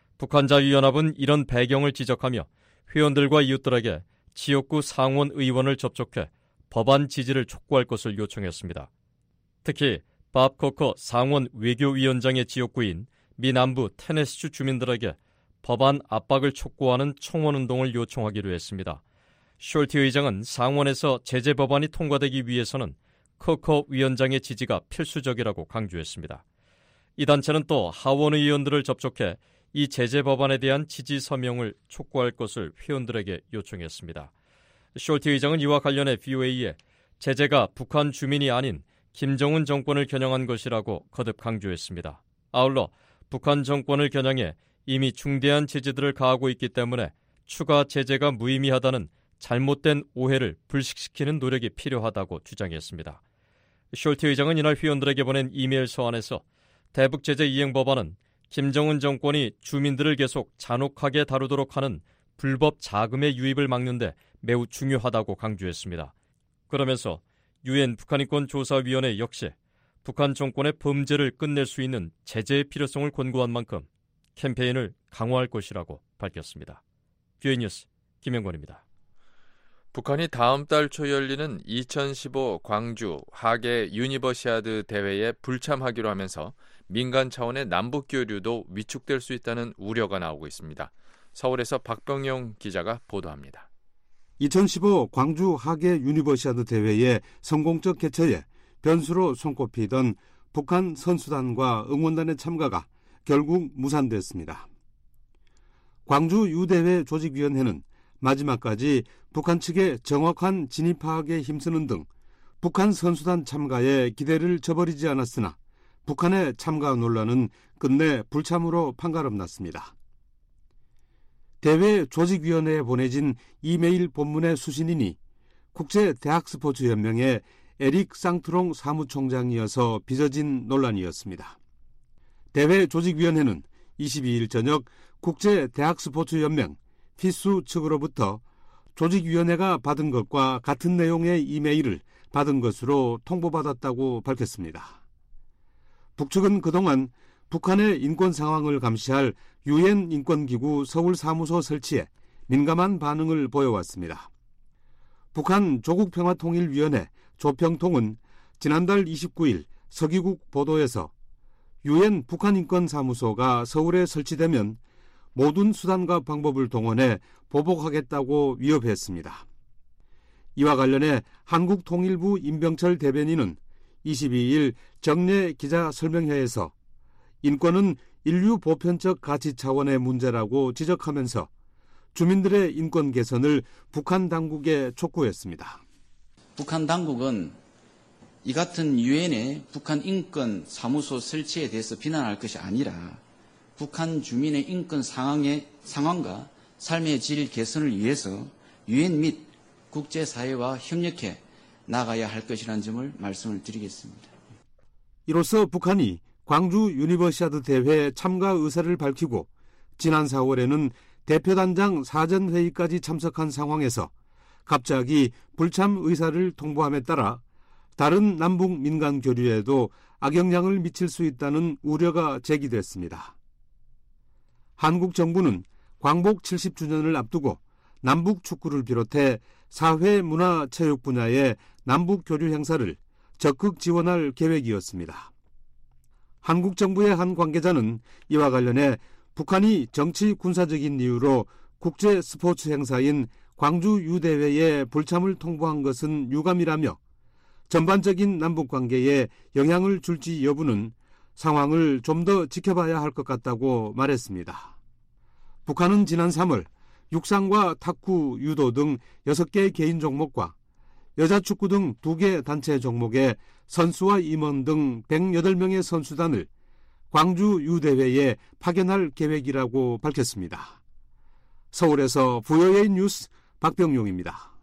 북한자유연합은 이런 배경을 지적하며 회원들과 이웃들에게 지역구 상원 의원을 접촉해 법안 지지를 촉구할 것을 요청했습니다. 특히 밥 코커 상원 외교위원장의 지역구인 미 남부 테네시주 주민들에게 법안 압박을 촉구하는 청원운동을 요청하기로 했습니다. 숄티 의장은 상원에서 제재 법안이 통과되기 위해서는 코커 위원장의 지지가 필수적이라고 강조했습니다. 이 단체는 또 하원 의원들을 접촉해 이 제재 법안에 대한 지지 서명을 촉구할 것을 회원들에게 요청했습니다. 숄티 의장은 이와 관련해 비오에이에 제재가 북한 주민이 아닌 김정은 정권을 겨냥한 것이라고 거듭 강조했습니다. 아울러 북한 정권을 겨냥해 이미 중대한 제재들을 가하고 있기 때문에 추가 제재가 무의미하다는 잘못된 오해를 불식시키는 노력이 필요하다고 주장했습니다. 숄티 의장은 이날 회원들에게 보낸 이메일 서한에서 대북제재 이행 법안은 김정은 정권이 주민들을 계속 잔혹하게 다루도록 하는 불법 자금의 유입을 막는데 매우 중요하다고 강조했습니다. 그러면서 유엔 북한인권조사위원회 역시 북한 정권의 범죄를 끝낼 수 있는 제재의 필요성을 권고한 만큼 캠페인을 강화할 것이라고 밝혔습니다. 비오에이 뉴스 김영권입니다. 북한이 다음 달 초 열리는 이천십오 광주 하계 유니버시아드 대회에 불참하기로 하면서 민간 차원의 남북 교류도 위축될 수 있다는 우려가 나오고 있습니다. 서울에서 박병용 기자가 보도합니다. 이천십오 광주 하계 유니버시아드 대회의 성공적 개최에 변수로 손꼽히던 북한 선수단과 응원단의 참가가 결국 무산됐습니다. 광주 유대회 조직위원회는 마지막까지 북한 측의 정확한 진입 파악에 힘쓰는 등 북한 선수단 참가에 기대를 저버리지 않았으나 북한의 참가 논란은 끝내 불참으로 판가름났습니다. 대회 조직위원회에 보내진 이메일 본문의 수신인이 국제대학스포츠연맹의 에릭 쌍트롱 사무총장이어서 빚어진 논란이었습니다. 대회 조직위원회는 이십이일 저녁 국제대학스포츠연맹 피수 측으로부터 조직위원회가 받은 것과 같은 내용의 이메일을 받은 것으로 통보받았다고 밝혔습니다. 북측은 그동안 북한의 인권 상황을 감시할 유엔 인권기구 서울사무소 설치에 민감한 반응을 보여왔습니다. 북한 조국평화통일위원회 조평통은 지난달 이십구일 서기국 보도에서 유엔 북한인권사무소가 서울에 설치되면 모든 수단과 방법을 동원해 보복하겠다고 위협했습니다. 이와 관련해 한국통일부 임병철 대변인은 이십이일 정례 기자 설명회에서 인권은 인류 보편적 가치 차원의 문제라고 지적하면서 주민들의 인권 개선을 북한 당국에 촉구했습니다. 북한 당국은 이 같은 유엔의 북한 인권 사무소 설치에 대해서 비난할 것이 아니라 북한 주민의 인권 상황의 상황과 삶의 질 개선을 위해서 유엔 및 국제사회와 협력해 나가야 할 것이라는 점을 말씀을 드리겠습니다. 이로써 북한이 광주 유니버시아드 대회 참가 의사를 밝히고 지난 사월에는 대표단장 사전회의까지 참석한 상황에서 갑자기 불참 의사를 통보함에 따라 다른 남북 민간 교류에도 악영향을 미칠 수 있다는 우려가 제기됐습니다. 한국 정부는 광복 칠십 주년을 앞두고 남북 축구를 비롯해 사회, 문화, 체육 분야의 남북 교류 행사를 적극 지원할 계획이었습니다. 한국 정부의 한 관계자는 이와 관련해 북한이 정치 군사적인 이유로 국제 스포츠 행사인 광주 유대회에 불참을 통보한 것은 유감이라며 전반적인 남북 관계에 영향을 줄지 여부는 상황을 좀 더 지켜봐야 할 것 같다고 말했습니다. 북한은 지난 삼월 육상과 탁구, 유도 등 여섯 개 개인 종목과 여자축구 등 두 개 단체 종목의 선수와 임원 등 백여덟 명의 선수단을 광주 유대회에 파견할 계획이라고 밝혔습니다. 서울에서 브이오에이 뉴스 박병용입니다.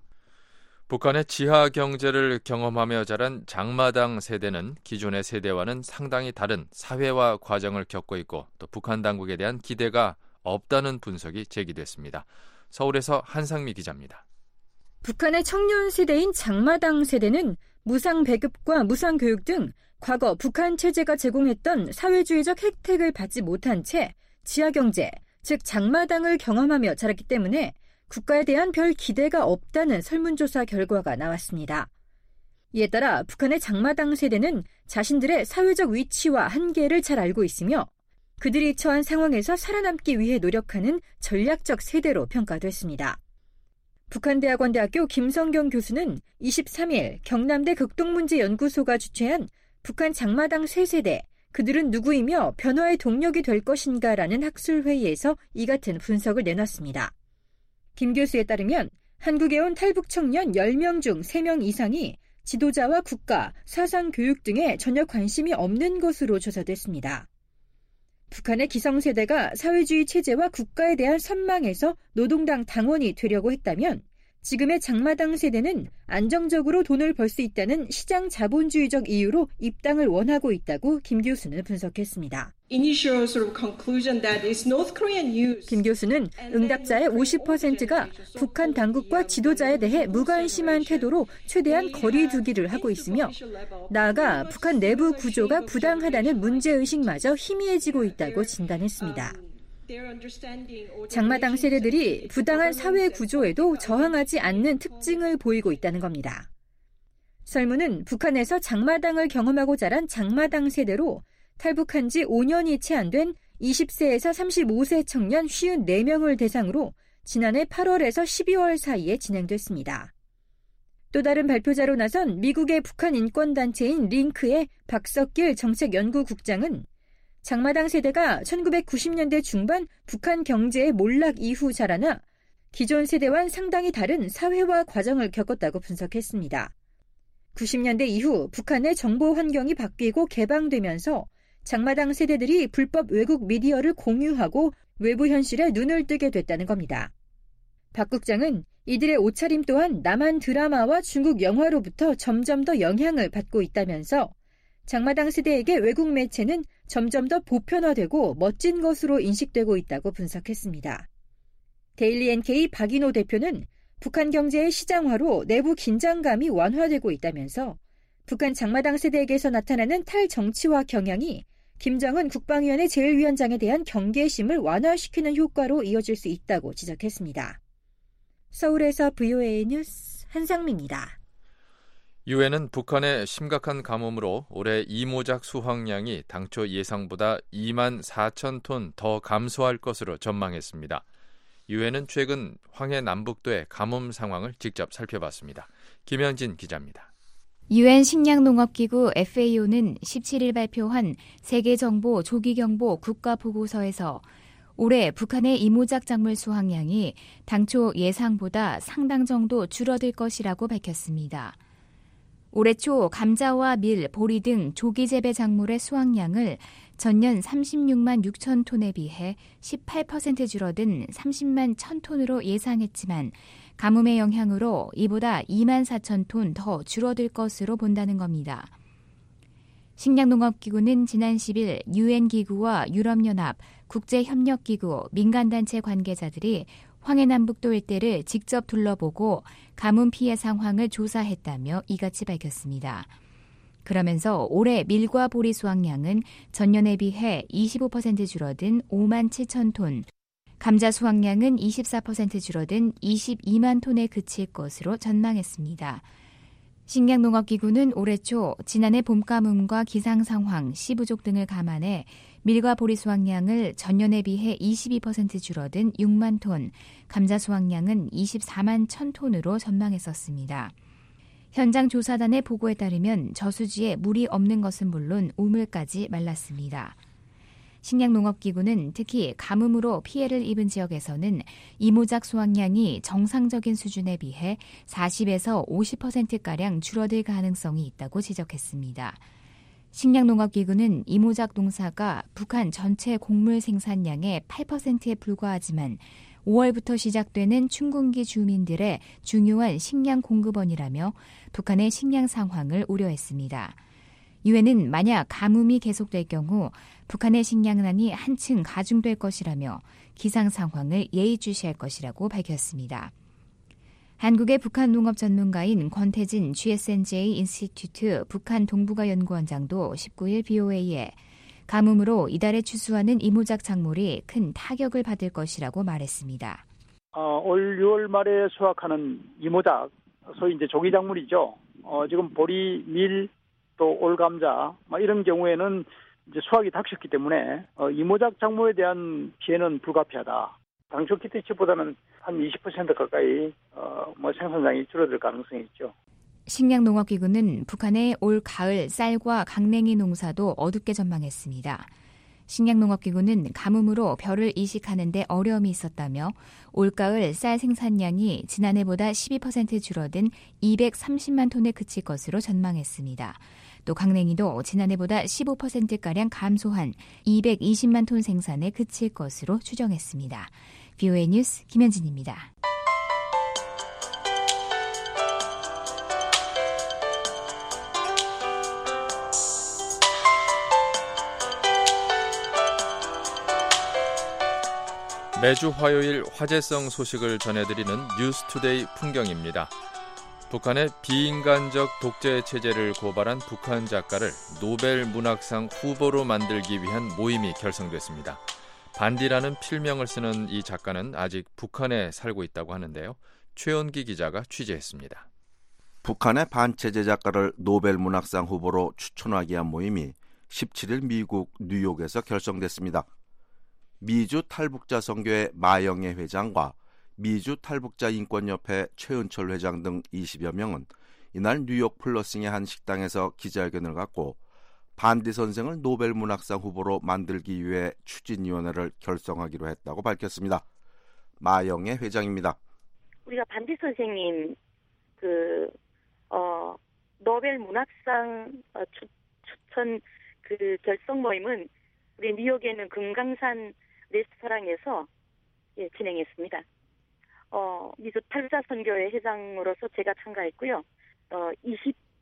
북한의 지하 경제를 경험하며 자란 장마당 세대는 기존의 세대와는 상당히 다른 사회화 과정을 겪고 있고 또 북한 당국에 대한 기대가 없다는 분석이 제기됐습니다. 서울에서 한상미 기자입니다. 북한의 청년 세대인 장마당 세대는 무상 배급과 무상 교육 등 과거 북한 체제가 제공했던 사회주의적 혜택을 받지 못한 채 지하경제, 즉 장마당을 경험하며 자랐기 때문에 국가에 대한 별 기대가 없다는 설문조사 결과가 나왔습니다. 이에 따라 북한의 장마당 세대는 자신들의 사회적 위치와 한계를 잘 알고 있으며 그들이 처한 상황에서 살아남기 위해 노력하는 전략적 세대로 평가됐습니다. 북한대학원대학교 김성경 교수는 이십삼일 경남대 극동문제연구소가 주최한 북한 장마당 세 세대, 그들은 누구이며 변화의 동력이 될 것인가라는 학술회의에서 이 같은 분석을 내놨습니다. 김 교수에 따르면 한국에 온 탈북 청년 열 명 중 세 명 이상이 지도자와 국가, 사상 교육 등에 전혀 관심이 없는 것으로 조사됐습니다. 북한의 기성세대가 사회주의 체제와 국가에 대한 선망에서 노동당 당원이 되려고 했다면 지금의 장마당 세대는 안정적으로 돈을 벌 수 있다는 시장 자본주의적 이유로 입당을 원하고 있다고 김 교수는 분석했습니다. 김 교수는 응답자의 오십 퍼센트가 북한 당국과 지도자에 대해 무관심한 태도로 최대한 거리 두기를 하고 있으며 나아가 북한 내부 구조가 부당하다는 문제의식마저 희미해지고 있다고 진단했습니다. 장마당 세대들이 부당한 사회 구조에도 저항하지 않는 특징을 보이고 있다는 겁니다. 설문은 북한에서 장마당을 경험하고 자란 장마당 세대로 탈북한 지 오 년이 채 안 된 이십 세에서 삼십오 세 청년 오십사 명을 대상으로 지난해 팔월에서 십이월 사이에 진행됐습니다. 또 다른 발표자로 나선 미국의 북한 인권단체인 링크의 박석길 정책연구국장은 장마당 세대가 천구백구십 년대 중반 북한 경제의 몰락 이후 자라나 기존 세대와는 상당히 다른 사회화 과정을 겪었다고 분석했습니다. 구십 년대 이후 북한의 정보 환경이 바뀌고 개방되면서 장마당 세대들이 불법 외국 미디어를 공유하고 외부 현실에 눈을 뜨게 됐다는 겁니다. 박 국장은 이들의 옷차림 또한 남한 드라마와 중국 영화로부터 점점 더 영향을 받고 있다면서 장마당 세대에게 외국 매체는 점점 더 보편화되고 멋진 것으로 인식되고 있다고 분석했습니다. 데일리 엔케이 박인호 대표는 북한 경제의 시장화로 내부 긴장감이 완화되고 있다면서 북한 장마당 세대에게서 나타나는 탈정치화 경향이 김정은 국방위원회 제일위원장에 대한 경계심을 완화시키는 효과로 이어질 수 있다고 지적했습니다. 서울에서 브이오에이 뉴스 한상미입니다. 유엔은 북한의 심각한 가뭄으로 올해 이모작 수확량이 당초 예상보다 이만 사천 톤 더 감소할 것으로 전망했습니다. 유엔은 최근 황해 남북도의 가뭄 상황을 직접 살펴봤습니다. 김현진 기자입니다. 유엔 식량농업기구 에프에이오는 십칠 일 발표한 세계정보 조기경보 국가보고서에서 올해 북한의 이모작 작물 수확량이 당초 예상보다 상당 정도 줄어들 것이라고 밝혔습니다. 올해 초 감자와 밀, 보리 등 조기 재배 작물의 수확량을 전년 삼십육만 육천 톤에 비해 십팔 퍼센트 줄어든 삼십만 천 톤으로 예상했지만 가뭄의 영향으로 이보다 이만 사천 톤 더 줄어들 것으로 본다는 겁니다. 식량농업기구는 지난 십 일 유엔 기구와 유럽연합, 국제협력기구, 민간단체 관계자들이 황해 남북도 일대를 직접 둘러보고 가뭄 피해 상황을 조사했다며 이같이 밝혔습니다. 그러면서 올해 밀과 보리 수확량은 전년에 비해 이십오 퍼센트 줄어든 오만 칠천 톤, 감자 수확량은 이십사 퍼센트 줄어든 이십이만 톤에 그칠 것으로 전망했습니다. 식량농업기구는 올해 초 지난해 봄가뭄과 기상상황, 씨 부족 등을 감안해 밀과 보리 수확량을 전년에 비해 이십이 퍼센트 줄어든 육만 톤, 감자 수확량은 이십사만 천 톤으로 전망했었습니다. 현장 조사단의 보고에 따르면 저수지에 물이 없는 것은 물론 우물까지 말랐습니다. 식량농업기구는 특히 가뭄으로 피해를 입은 지역에서는 이모작 수확량이 정상적인 수준에 비해 사십에서 오십 퍼센트가량 줄어들 가능성이 있다고 지적했습니다. 식량농업기구는 이모작 농사가 북한 전체 곡물 생산량의 팔 퍼센트에 불과하지만 오월부터 시작되는 춘군기 주민들의 중요한 식량 공급원이라며 북한의 식량 상황을 우려했습니다. 유엔은 만약 가뭄이 계속될 경우 북한의 식량난이 한층 가중될 것이라며 기상 상황을 예의주시할 것이라고 밝혔습니다. 한국의 북한 농업 전문가인 권태진 지에스엔제이 인스티튜트 북한 동북아 연구원장도 십구 일 비오에이에 가뭄으로 이달에 추수하는 이모작 작물이 큰 타격을 받을 것이라고 말했습니다. 어, 올 유월 말에 수확하는 이모작, 소위 이제 조기 작물이죠. 어, 지금 보리, 밀, 또 올감자 이런 경우에는 이제 수확이 닥쳤기 때문에 어, 이모작 작물에 대한 피해는 불가피하다. 당초 기대치보다는 한 이십 퍼센트 가까이 어, 뭐 생산량이 줄어들 가능성이 있죠. 식량농업기구는 북한의 올 가을 쌀과 강냉이 농사도 어둡게 전망했습니다. 식량농업기구는 가뭄으로 벼를 이식하는 데 어려움이 있었다며 올가을 쌀 생산량이 지난해보다 십이 퍼센트 줄어든 이백삼십만 톤에 그칠 것으로 전망했습니다. 또 강냉이도 지난해보다 십오 퍼센트가량 감소한 이백이십만 톤 생산에 그칠 것으로 추정했습니다. 비오에이 뉴스 김현진입니다. 매주 화요일 화제성 소식을 전해드리는 뉴스투데이 풍경입니다. 북한의 비인간적 독재 체제를 고발한 북한 작가를 노벨 문학상 후보로 만들기 위한 모임이 결성됐습니다. 반디라는 필명을 쓰는 이 작가는 아직 북한에 살고 있다고 하는데요. 최원기 기자가 취재했습니다. 북한의 반체제 작가를 노벨 문학상 후보로 추천하기 위한 모임이 십칠 일 미국 뉴욕에서 결성됐습니다. 미주 탈북자 선교회 마영애 회장과 미주 탈북자 인권협회 최은철 회장 등 이십여 명은 이날 뉴욕 플러싱의 한 식당에서 기자회견을 갖고 반디 선생을 노벨 문학상 후보로 만들기 위해 추진위원회를 결성하기로 했다고 밝혔습니다. 마영애 회장입니다. 우리가 반디 선생님 그 어, 노벨 문학상 어, 추, 추천 그 결성 모임은 우리 뉴욕에 있는 금강산 레스토랑에서 예, 진행했습니다. 어, 미주 탈북자 선교회 회장으로서 제가 참가했고요. 어, 이십,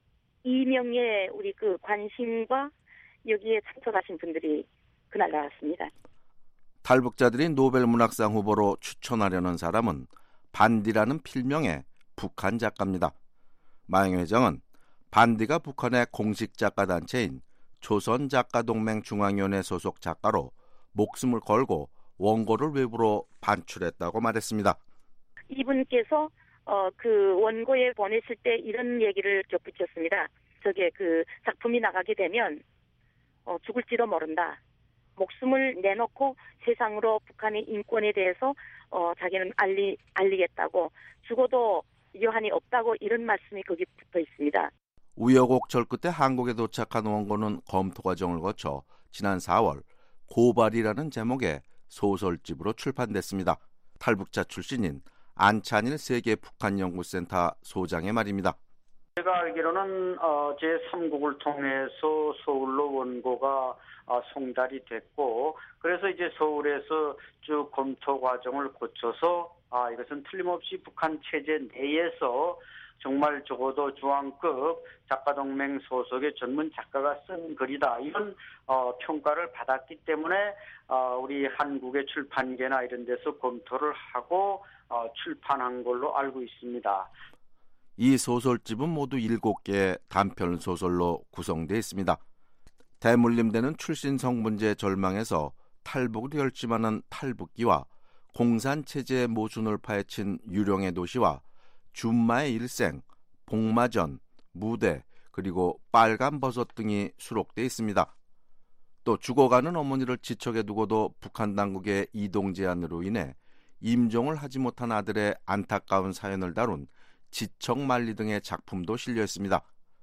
이명의 우리 그 관심과 여기에 참석하신 분들이 그날 나왔습니다. 탈북자들이 노벨 문학상 후보로 추천하려는 사람은 반디라는 필명의 북한 작가입니다. 마영희 회장은 반디가 북한의 공식 작가 단체인 조선작가동맹 중앙위원회 소속 작가로 목숨을 걸고 원고를 외부로 반출했다고 말했습니다. 이분께서 어, 그 원고에 보냈을 때 이런 얘기를 덧붙였습니다. 저게 그 작품이 나가게 되면 어, 죽을지도 모른다. 목숨을 내놓고 세상으로 북한의 인권에 대해서 어, 자기는 알리, 알리겠다고, 죽어도 여한이 없다고, 이런 말씀이 거기 붙어 있습니다. 우여곡절 끝에 한국에 도착한 원고는 검토 과정을 거쳐 지난 사월 고발이라는 제목의 소설집으로 출판됐습니다. 탈북자 출신인 안찬일 세계북한연구센터 소장의 말입니다. 제가 알기로는 어, 제삼 국을 통해서 서울로 원고가 어, 송달이 됐고, 그래서 이제 서울에서 쭉 검토 과정을 거쳐서 아, 이것은 틀림없이 북한 체제 내에서 정말 적어도 중앙급 작가동맹 소속의 전문 작가가 쓴 글이다, 이런 어, 평가를 받았기 때문에 어, 우리 한국의 출판계나 이런 데서 검토를 하고 어, 출판한 걸로 알고 있습니다. 이 소설집은 모두 일곱 개의 단편 소설로 구성되어 있습니다. 대물림되는 출신 성분제 절망에서 탈북을 결심하는 탈북기와 공산체제의 모순을 파헤친 유령의 도시와 준마의 일생, 복마전, 무대, 그리고 빨간버섯 등이 수록되어 있습니다. 또 죽어가는 어머니를 지척에 두고도 북한 당국의 이동 제한으로 인해 임종을 하지 못한 아들의 안타까운 사연을 다룬 지척만리 등의 작품도 실려 있습니다.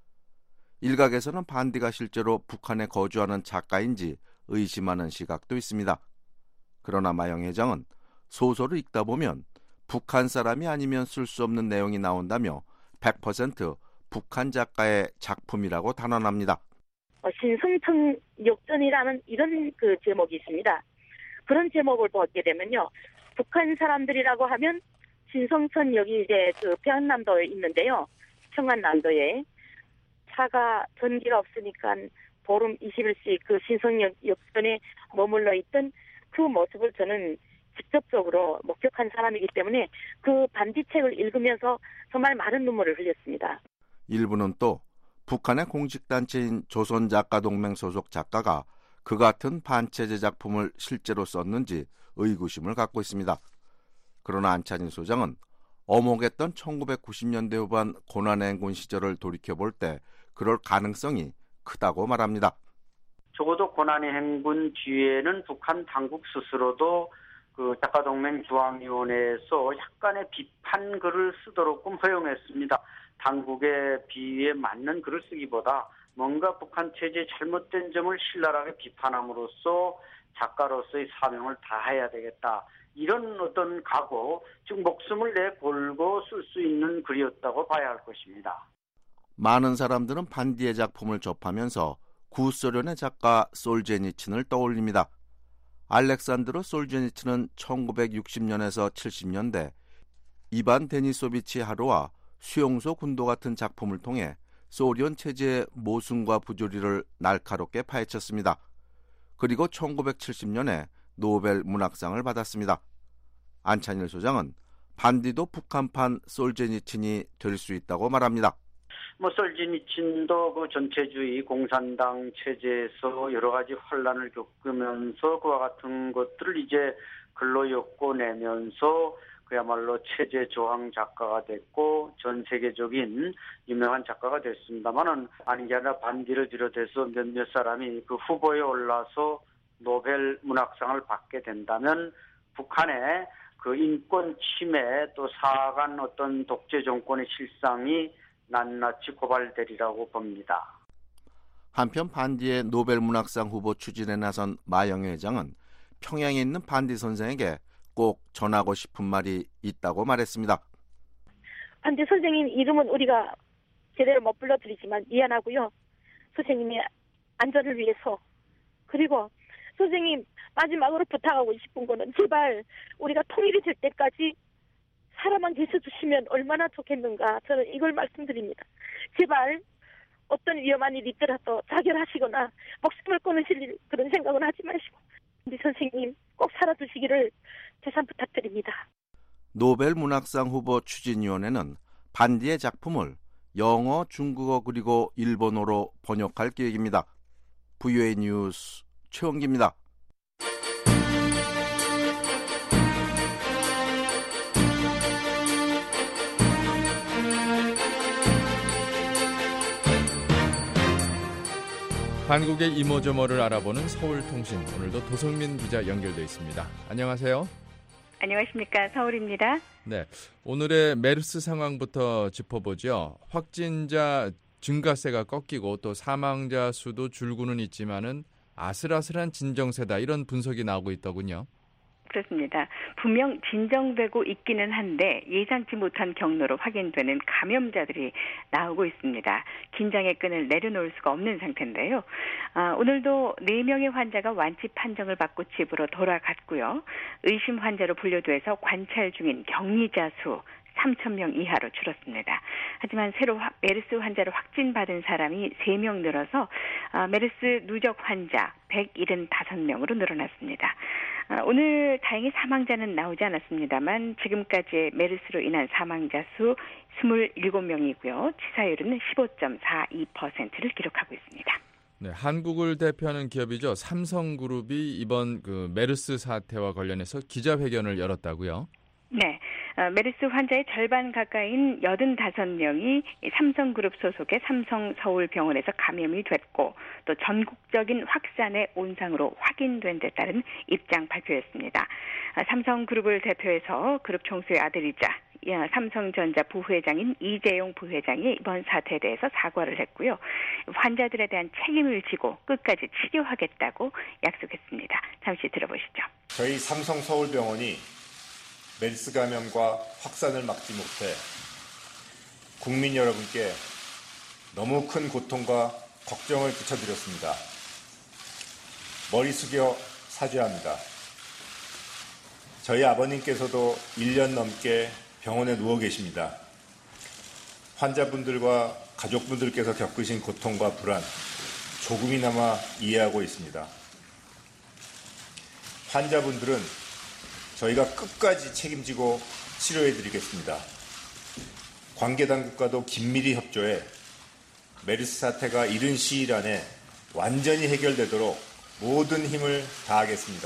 일각에서는 반디가 실제로 북한에 거주하는 작가인지 의심하는 시각도 있습니다. 그러나 마영 회장은 소설을 읽다 보면 북한 사람이 아니면 쓸 수 없는 내용이 나온다며 백 퍼센트 북한 작가의 작품이라고 단언합니다. 어, 신성청 역전이라는 이런 그 제목이 있습니다. 그런 제목을 보게 되면요, 북한 사람들이라고 하면 신성천 여기 이제 그 평안남도에 있는데요, 평안남도에 차가 전기가 없으니까 보름 이십 일씩 그 신성역 역전에 머물러 있던 그 모습을 저는 직접적으로 목격한 사람이기 때문에 그 반디책을 읽으면서 정말 많은 눈물을 흘렸습니다. 일부는 또 북한의 공식단체인 조선작가동맹 소속 작가가 그 같은 반체제 작품을 실제로 썼는지 의구심을 갖고 있습니다. 그러나 안찬일 소장은 어목했던 천구백구십 년대 후반 고난행군 시절을 돌이켜볼 때 그럴 가능성이 크다고 말합니다. 적어도 고난의 행군 뒤에는 북한 당국 스스로도 그 작가동맹 중앙위원회에서 약간의 비판 글을 쓰도록끔 허용했습니다. 당국의 비위에 맞는 글을 쓰기보다 뭔가 북한 체제의 잘못된 점을 신랄하게 비판함으로써 작가로서의 사명을 다해야 되겠다, 이런 어떤 각오, 즉 목숨을 내걸고 쓸 수 있는 글이었다고 봐야 할 것입니다. 많은 사람들은 반디의 작품을 접하면서 구소련의 작가 솔제니친을 떠올립니다. 알렉산드로 솔제니친은 천구백육십 년에서 칠십 년대 이반 데니소비치 하루와 수용소 군도 같은 작품을 통해 소련 체제의 모순과 부조리를 날카롭게 파헤쳤습니다. 그리고 천구백칠십 년에 노벨 문학상을 받았습니다. 안찬일 소장은 반디도 북한판 솔제니친이 될 수 있다고 말합니다. 뭐 솔제니친도 그 전체주의 공산당 체제에서 여러 가지 혼란을 겪으면서 그와 같은 것들을 이제 글로 엮어내면서 그야말로 체제 저항 작가가 됐고 전 세계적인 유명한 작가가 됐습니다만은, 아닌 게 아니라 반디를 비롯해서 몇몇 사람이 그 후보에 올라서 노벨 문학상을 받게 된다면 북한의 그 인권 침해 또 사악한 어떤 독재 정권의 실상이 낱낱이 고발되리라고 봅니다. 한편 반디의 노벨 문학상 후보 추진에 나선 마영희 회장은 평양에 있는 반디 선생에게 꼭 전하고 싶은 말이 있다고 말했습니다. 반디 선생님 이름은 우리가 제대로 못 불러드리지만 미안하고요. 선생님의 안전을 위해서, 그리고 선생님 마지막으로 부탁하고 싶은 거는 제발 우리가 통일이 될 때까지 살아만 계셔주시면 얼마나 좋겠는가, 저는 이걸 말씀드립니다. 제발 어떤 위험한 일이 있더라도 자결하시거나 목숨을 끊으실 그런 생각은 하지 마시고 우리 선생님 꼭 살아두시기를 재산 부탁드립니다. 노벨 문학상 후보 추진위원회는 반디의 작품을 영어, 중국어 그리고 일본어로 번역할 계획입니다. 브이오에이 뉴스 최원기입니다. 한국의 이모저모를 알아보는 서울통신, 오늘도 도성민 기자 연결돼 있습니다. 안녕하세요. 안녕하십니까, 서울입니다. 네, 오늘의 메르스 상황부터 짚어보죠. 확진자 증가세가 꺾이고 또 사망자 수도 줄고는 있지만은 아슬아슬한 진정세다, 이런 분석이 나오고 있더군요. 그렇습니다. 분명 진정되고 있기는 한데 예상치 못한 경로로 확인되는 감염자들이 나오고 있습니다. 긴장의 끈을 내려놓을 수가 없는 상태인데요. 아, 오늘도 네 명의 환자가 완치 판정을 받고 집으로 돌아갔고요. 의심 환자로 분류돼서 관찰 중인 격리자 수 삼천 명 이하로 줄었습니다. 하지만 새로 메르스 환자로 확진받은 사람이 세 명 늘어서 메르스 누적 환자 백칠십오 명으로 늘어났습니다. 오늘 다행히 사망자는 나오지 않았습니다만 지금까지 메르스로 인한 사망자 수 이십칠 명이고요. 치사율은 십오 점 사이 퍼센트를 기록하고 있습니다. 네, 한국을 대표하는 기업이죠. 삼성그룹이 이번 그 메르스 사태와 관련해서 기자회견을 열었다고요? 네, 메르스 환자의 절반 가까이인 팔십오 명이 삼성그룹 소속의 삼성서울병원에서 감염이 됐고 또 전국적인 확산의 온상으로 확인된 데 따른 입장 발표였습니다. 삼성그룹을 대표해서 그룹 총수의 아들이자 삼성전자 부회장인 이재용 부회장이 이번 사태에 대해서 사과를 했고요. 환자들에 대한 책임을 지고 끝까지 치료하겠다고 약속했습니다. 잠시 들어보시죠. 저희 삼성서울병원이 메르스 감염과 확산을 막지 못해 국민 여러분께 너무 큰 고통과 걱정을 끼쳐드렸습니다. 머리 숙여 사죄합니다. 저희 아버님께서도 일 년 넘게 병원에 누워 계십니다. 환자분들과 가족분들께서 겪으신 고통과 불안 조금이나마 이해하고 있습니다. 환자분들은 저희가 끝까지 책임지고 치료해드리겠습니다. 관계당국과도 긴밀히 협조해 메르스 사태가 이른 시일 안에 완전히 해결되도록 모든 힘을 다하겠습니다.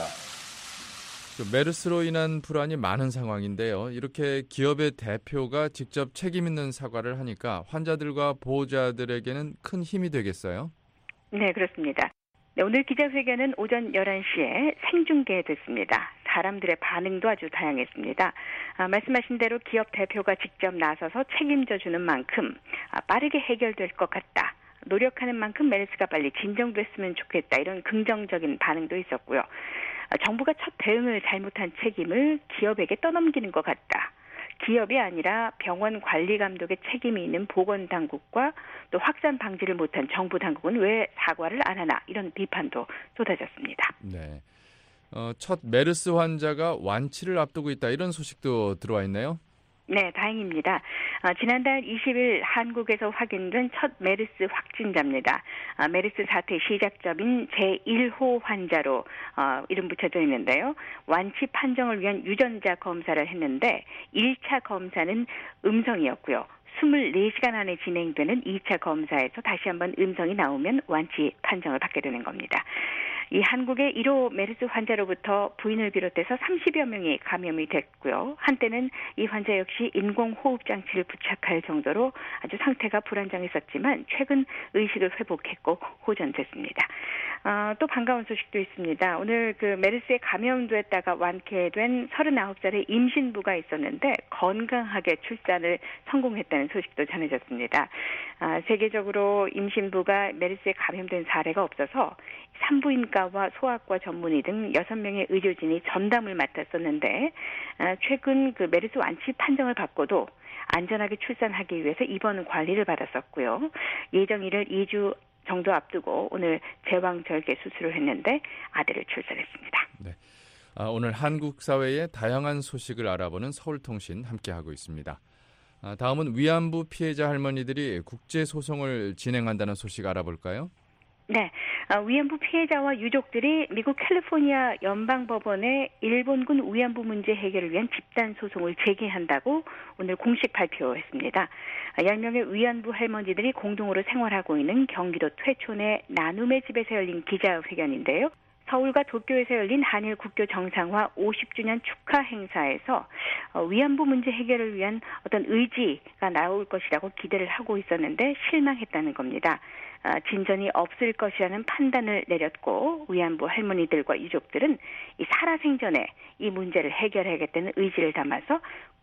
메르스로 인한 불안이 많은 상황인데요. 이렇게 기업의 대표가 직접 책임 있는 사과를 하니까 환자들과 보호자들에게는 큰 힘이 되겠어요? 네, 그렇습니다. 네, 오늘 기자회견은 오전 열한 시에 생중계됐습니다. 사람들의 반응도 아주 다양했습니다. 아, 말씀하신 대로 기업 대표가 직접 나서서 책임져 주는 만큼 아, 빠르게 해결될 것 같다. 노력하는 만큼 메르스가 빨리 진정됐으면 좋겠다. 이런 긍정적인 반응도 있었고요. 아, 정부가 첫 대응을 잘못한 책임을 기업에게 떠넘기는 것 같다. 기업이 아니라 병원 관리 감독의 책임이 있는 보건당국과 또 확산 방지를 못한 정부 당국은 왜 사과를 안 하나, 이런 비판도 쏟아졌습니다. 네, 어, 첫 메르스 환자가 완치를 앞두고 있다, 이런 소식도 들어와 있나요? 네, 다행입니다. 어, 지난달 이십 일 한국에서 확인된 첫 메르스 확진자입니다. 어, 메르스 사태 시작점인 제일 호 환자로 어, 이름 붙여져 있는데요. 완치 판정을 위한 유전자 검사를 했는데 일 차 검사는 음성이었고요. 이십사 시간 안에 진행되는 이 차 검사에서 다시 한번 음성이 나오면 완치 판정을 받게 되는 겁니다. 이 한국의 일 호 메르스 환자로부터 부인을 비롯해서 삼십여 명이 감염이 됐고요. 한때는 이 환자 역시 인공호흡장치를 부착할 정도로 아주 상태가 불안정했었지만 최근 의식을 회복했고 호전됐습니다. 어, 또 반가운 소식도 있습니다. 오늘 그 메르스에 감염됐다가 완쾌된 서른아홉 살의 임신부가 있었는데 건강하게 출산을 성공했다는 소식도 전해졌습니다. 아, 세계적으로 임신부가 메르스에 감염된 사례가 없어서 산부인과와 소아과 전문의 등 여섯 명의 의료진이 전담을 맡았었는데 아, 최근 그 메르스 완치 판정을 받고도 안전하게 출산하기 위해서 입원 관리를 받았었고요. 예정일을 이 주 정도 앞두고 오늘 제왕절개 수술을 했는데 아들을 출산했습니다. 네, 아, 오늘 한국 사회의 다양한 소식을 알아보는 서울통신 함께하고 있습니다. 아, 다음은 위안부 피해자 할머니들이 국제 소송을 진행한다는 소식 알아볼까요? 네, 위안부 피해자와 유족들이 미국 캘리포니아 연방법원에 일본군 위안부 문제 해결을 위한 집단 소송을 제기한다고 오늘 공식 발표했습니다. 열 명의 위안부 할머니들이 공동으로 생활하고 있는 경기도 퇴촌의 나눔의 집에서 열린 기자회견인데요. 서울과 도쿄에서 열린 한일 국교 정상화 오십 주년 축하 행사에서 위안부 문제 해결을 위한 어떤 의지가 나올 것이라고 기대를 하고 있었는데 실망했다는 겁니다. 진전이 없을 것이라는 판단을 내렸고 위안부 할머니들과 유족들은 이 살아생전에 이 문제를 해결해야겠다는 의지를 담아서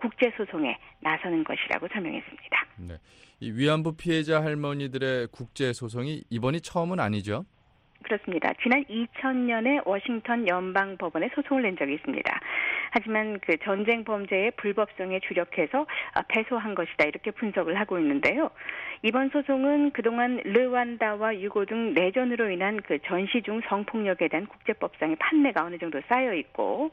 국제소송에 나서는 것이라고 설명했습니다. 네, 이 위안부 피해자 할머니들의 국제소송이 이번이 처음은 아니죠? 그렇습니다. 지난 이천 년에 워싱턴 연방법원에 소송을 낸 적이 있습니다. 하지만 그 전쟁 범죄의 불법성에 주력해서 패소한 것이다 이렇게 분석을 하고 있는데요. 이번 소송은 그동안 르완다와 유고 등 내전으로 인한 그 전시 중 성폭력에 대한 국제법상의 판례가 어느 정도 쌓여 있고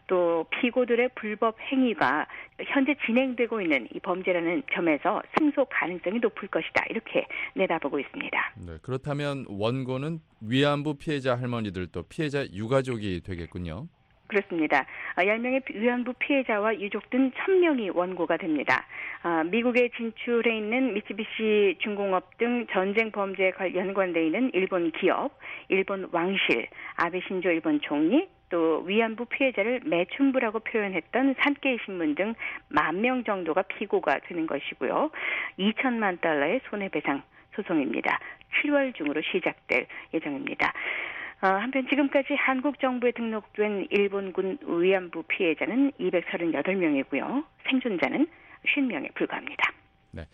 또 피고들의 불법 행위가 현재 진행되고 있는 이 범죄라는 점에서 승소 가능성이 높을 것이다 이렇게 내다보고 있습니다. 네, 그렇다면 원고는 위안부 피해자 할머니들 또 피해자 유가족이 되겠군요. 그렇습니다. 열 명의 위안부 피해자와 유족 등 천 명이 원고가 됩니다. 미국에 진출해 있는 미쓰비시 중공업 등 전쟁 범죄에 연관돼 있는 일본 기업, 일본 왕실, 아베 신조 일본 총리, 또 위안부 피해자를 매춘부라고 표현했던 산케이 신문 등 만 명 정도가 피고가 되는 것이고요. 이천만 달러의 손해배상 소송입니다. 칠월 중으로 시작될 예정입니다. 어, 한편 지금까지 한국 정부에 등록된 일본군 위안부 피해자는 이백삼십팔 명이고요. 생존자는 오십 명에 불과합니다. 네,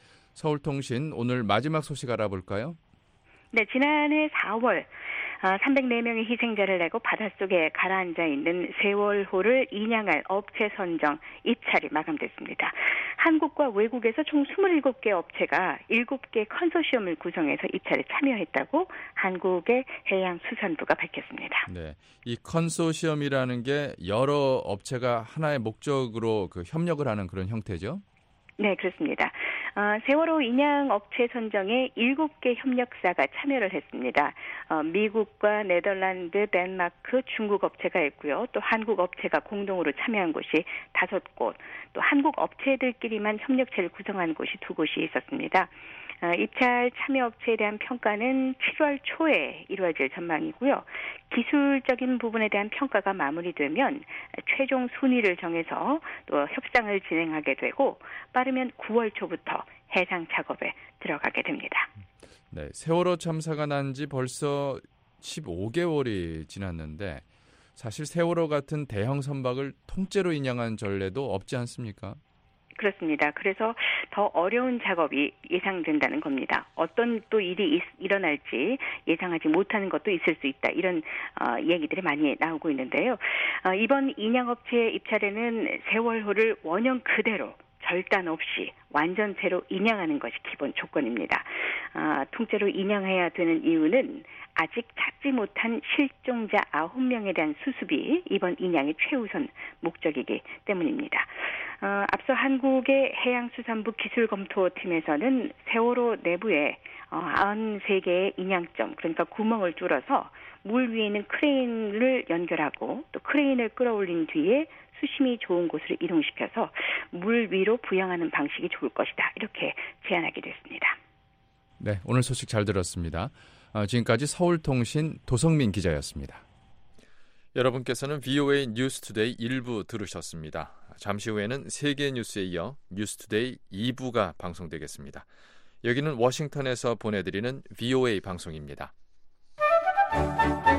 서울통신 오늘 마지막 소식 알아볼까요? 네, 지난해 사월 어, 삼백사 명의 희생자를 내고 바닷속에 가라앉아 있는 세월호를 인양할 업체 선정 입찰이 마감됐습니다. 한국과 외국에서 총 이십칠 개 업체가 일곱 개 컨소시엄을 구성해서 입찰에 참여했다고 한국의 해양수산부가 밝혔습니다. 네, 이 컨소시엄이라는 게 여러 업체가 하나의 목적으로 그 협력을 하는 그런 형태죠? 네, 그렇습니다. 어, 세월호 인양 업체 선정에 일곱 개 협력사가 참여를 했습니다. 어, 미국과 네덜란드, 덴마크, 중국 업체가 있고요. 또 한국 업체가 공동으로 참여한 곳이 다섯 곳, 또 한국 업체들끼리만 협력체를 구성한 곳이 두 곳이 있었습니다. 어, 입찰 참여 업체에 대한 평가는 칠월 초에 이루어질 전망이고요. 기술적인 부분에 대한 평가가 마무리되면 최종 순위를 정해서 또 협상을 진행하게 되고 빠르면 구월 초부터 해상 작업에 들어가게 됩니다. 네, 세월호 참사가 난 지 벌써 십오 개월이 지났는데 사실 세월호 같은 대형 선박을 통째로 인양한 전례도 없지 않습니까? 그렇습니다. 그래서 더 어려운 작업이 예상된다는 겁니다. 어떤 또 일이 있, 일어날지 예상하지 못하는 것도 있을 수 있다. 이런 어, 얘기들이 많이 나오고 있는데요. 어, 이번 인양업체 입찰에는 세월호를 원형 그대로 절단 없이 완전체로 인양하는 것이 기본 조건입니다. 아, 통째로 인양해야 되는 이유는 아직 찾지 못한 실종자 아홉 명에 대한 수습이 이번 인양의 최우선 목적이기 때문입니다. 어, 앞서 한국의 해양수산부 기술검토팀에서는 세월호 내부에 어, 구십삼 개의 인양점, 그러니까 구멍을 뚫어서 물 위에 있는 크레인을 연결하고 또 크레인을 끌어올린 뒤에 수심이 좋은 곳으로 이동시켜서 물 위로 부양하는 방식이 좋을 것이다. 이렇게 제안하게 됐습니다. 네, 오늘 소식 잘 들었습니다. 어, 지금까지 서울통신 도성민 기자였습니다. 여러분께서는 브이오에이 뉴스투데이 일 부 들으셨습니다. 잠시 후에는 세계 뉴스에 이어 뉴스투데이 이 부가 방송되겠습니다. 여기는 워싱턴에서 보내드리는 브이오에이 방송입니다.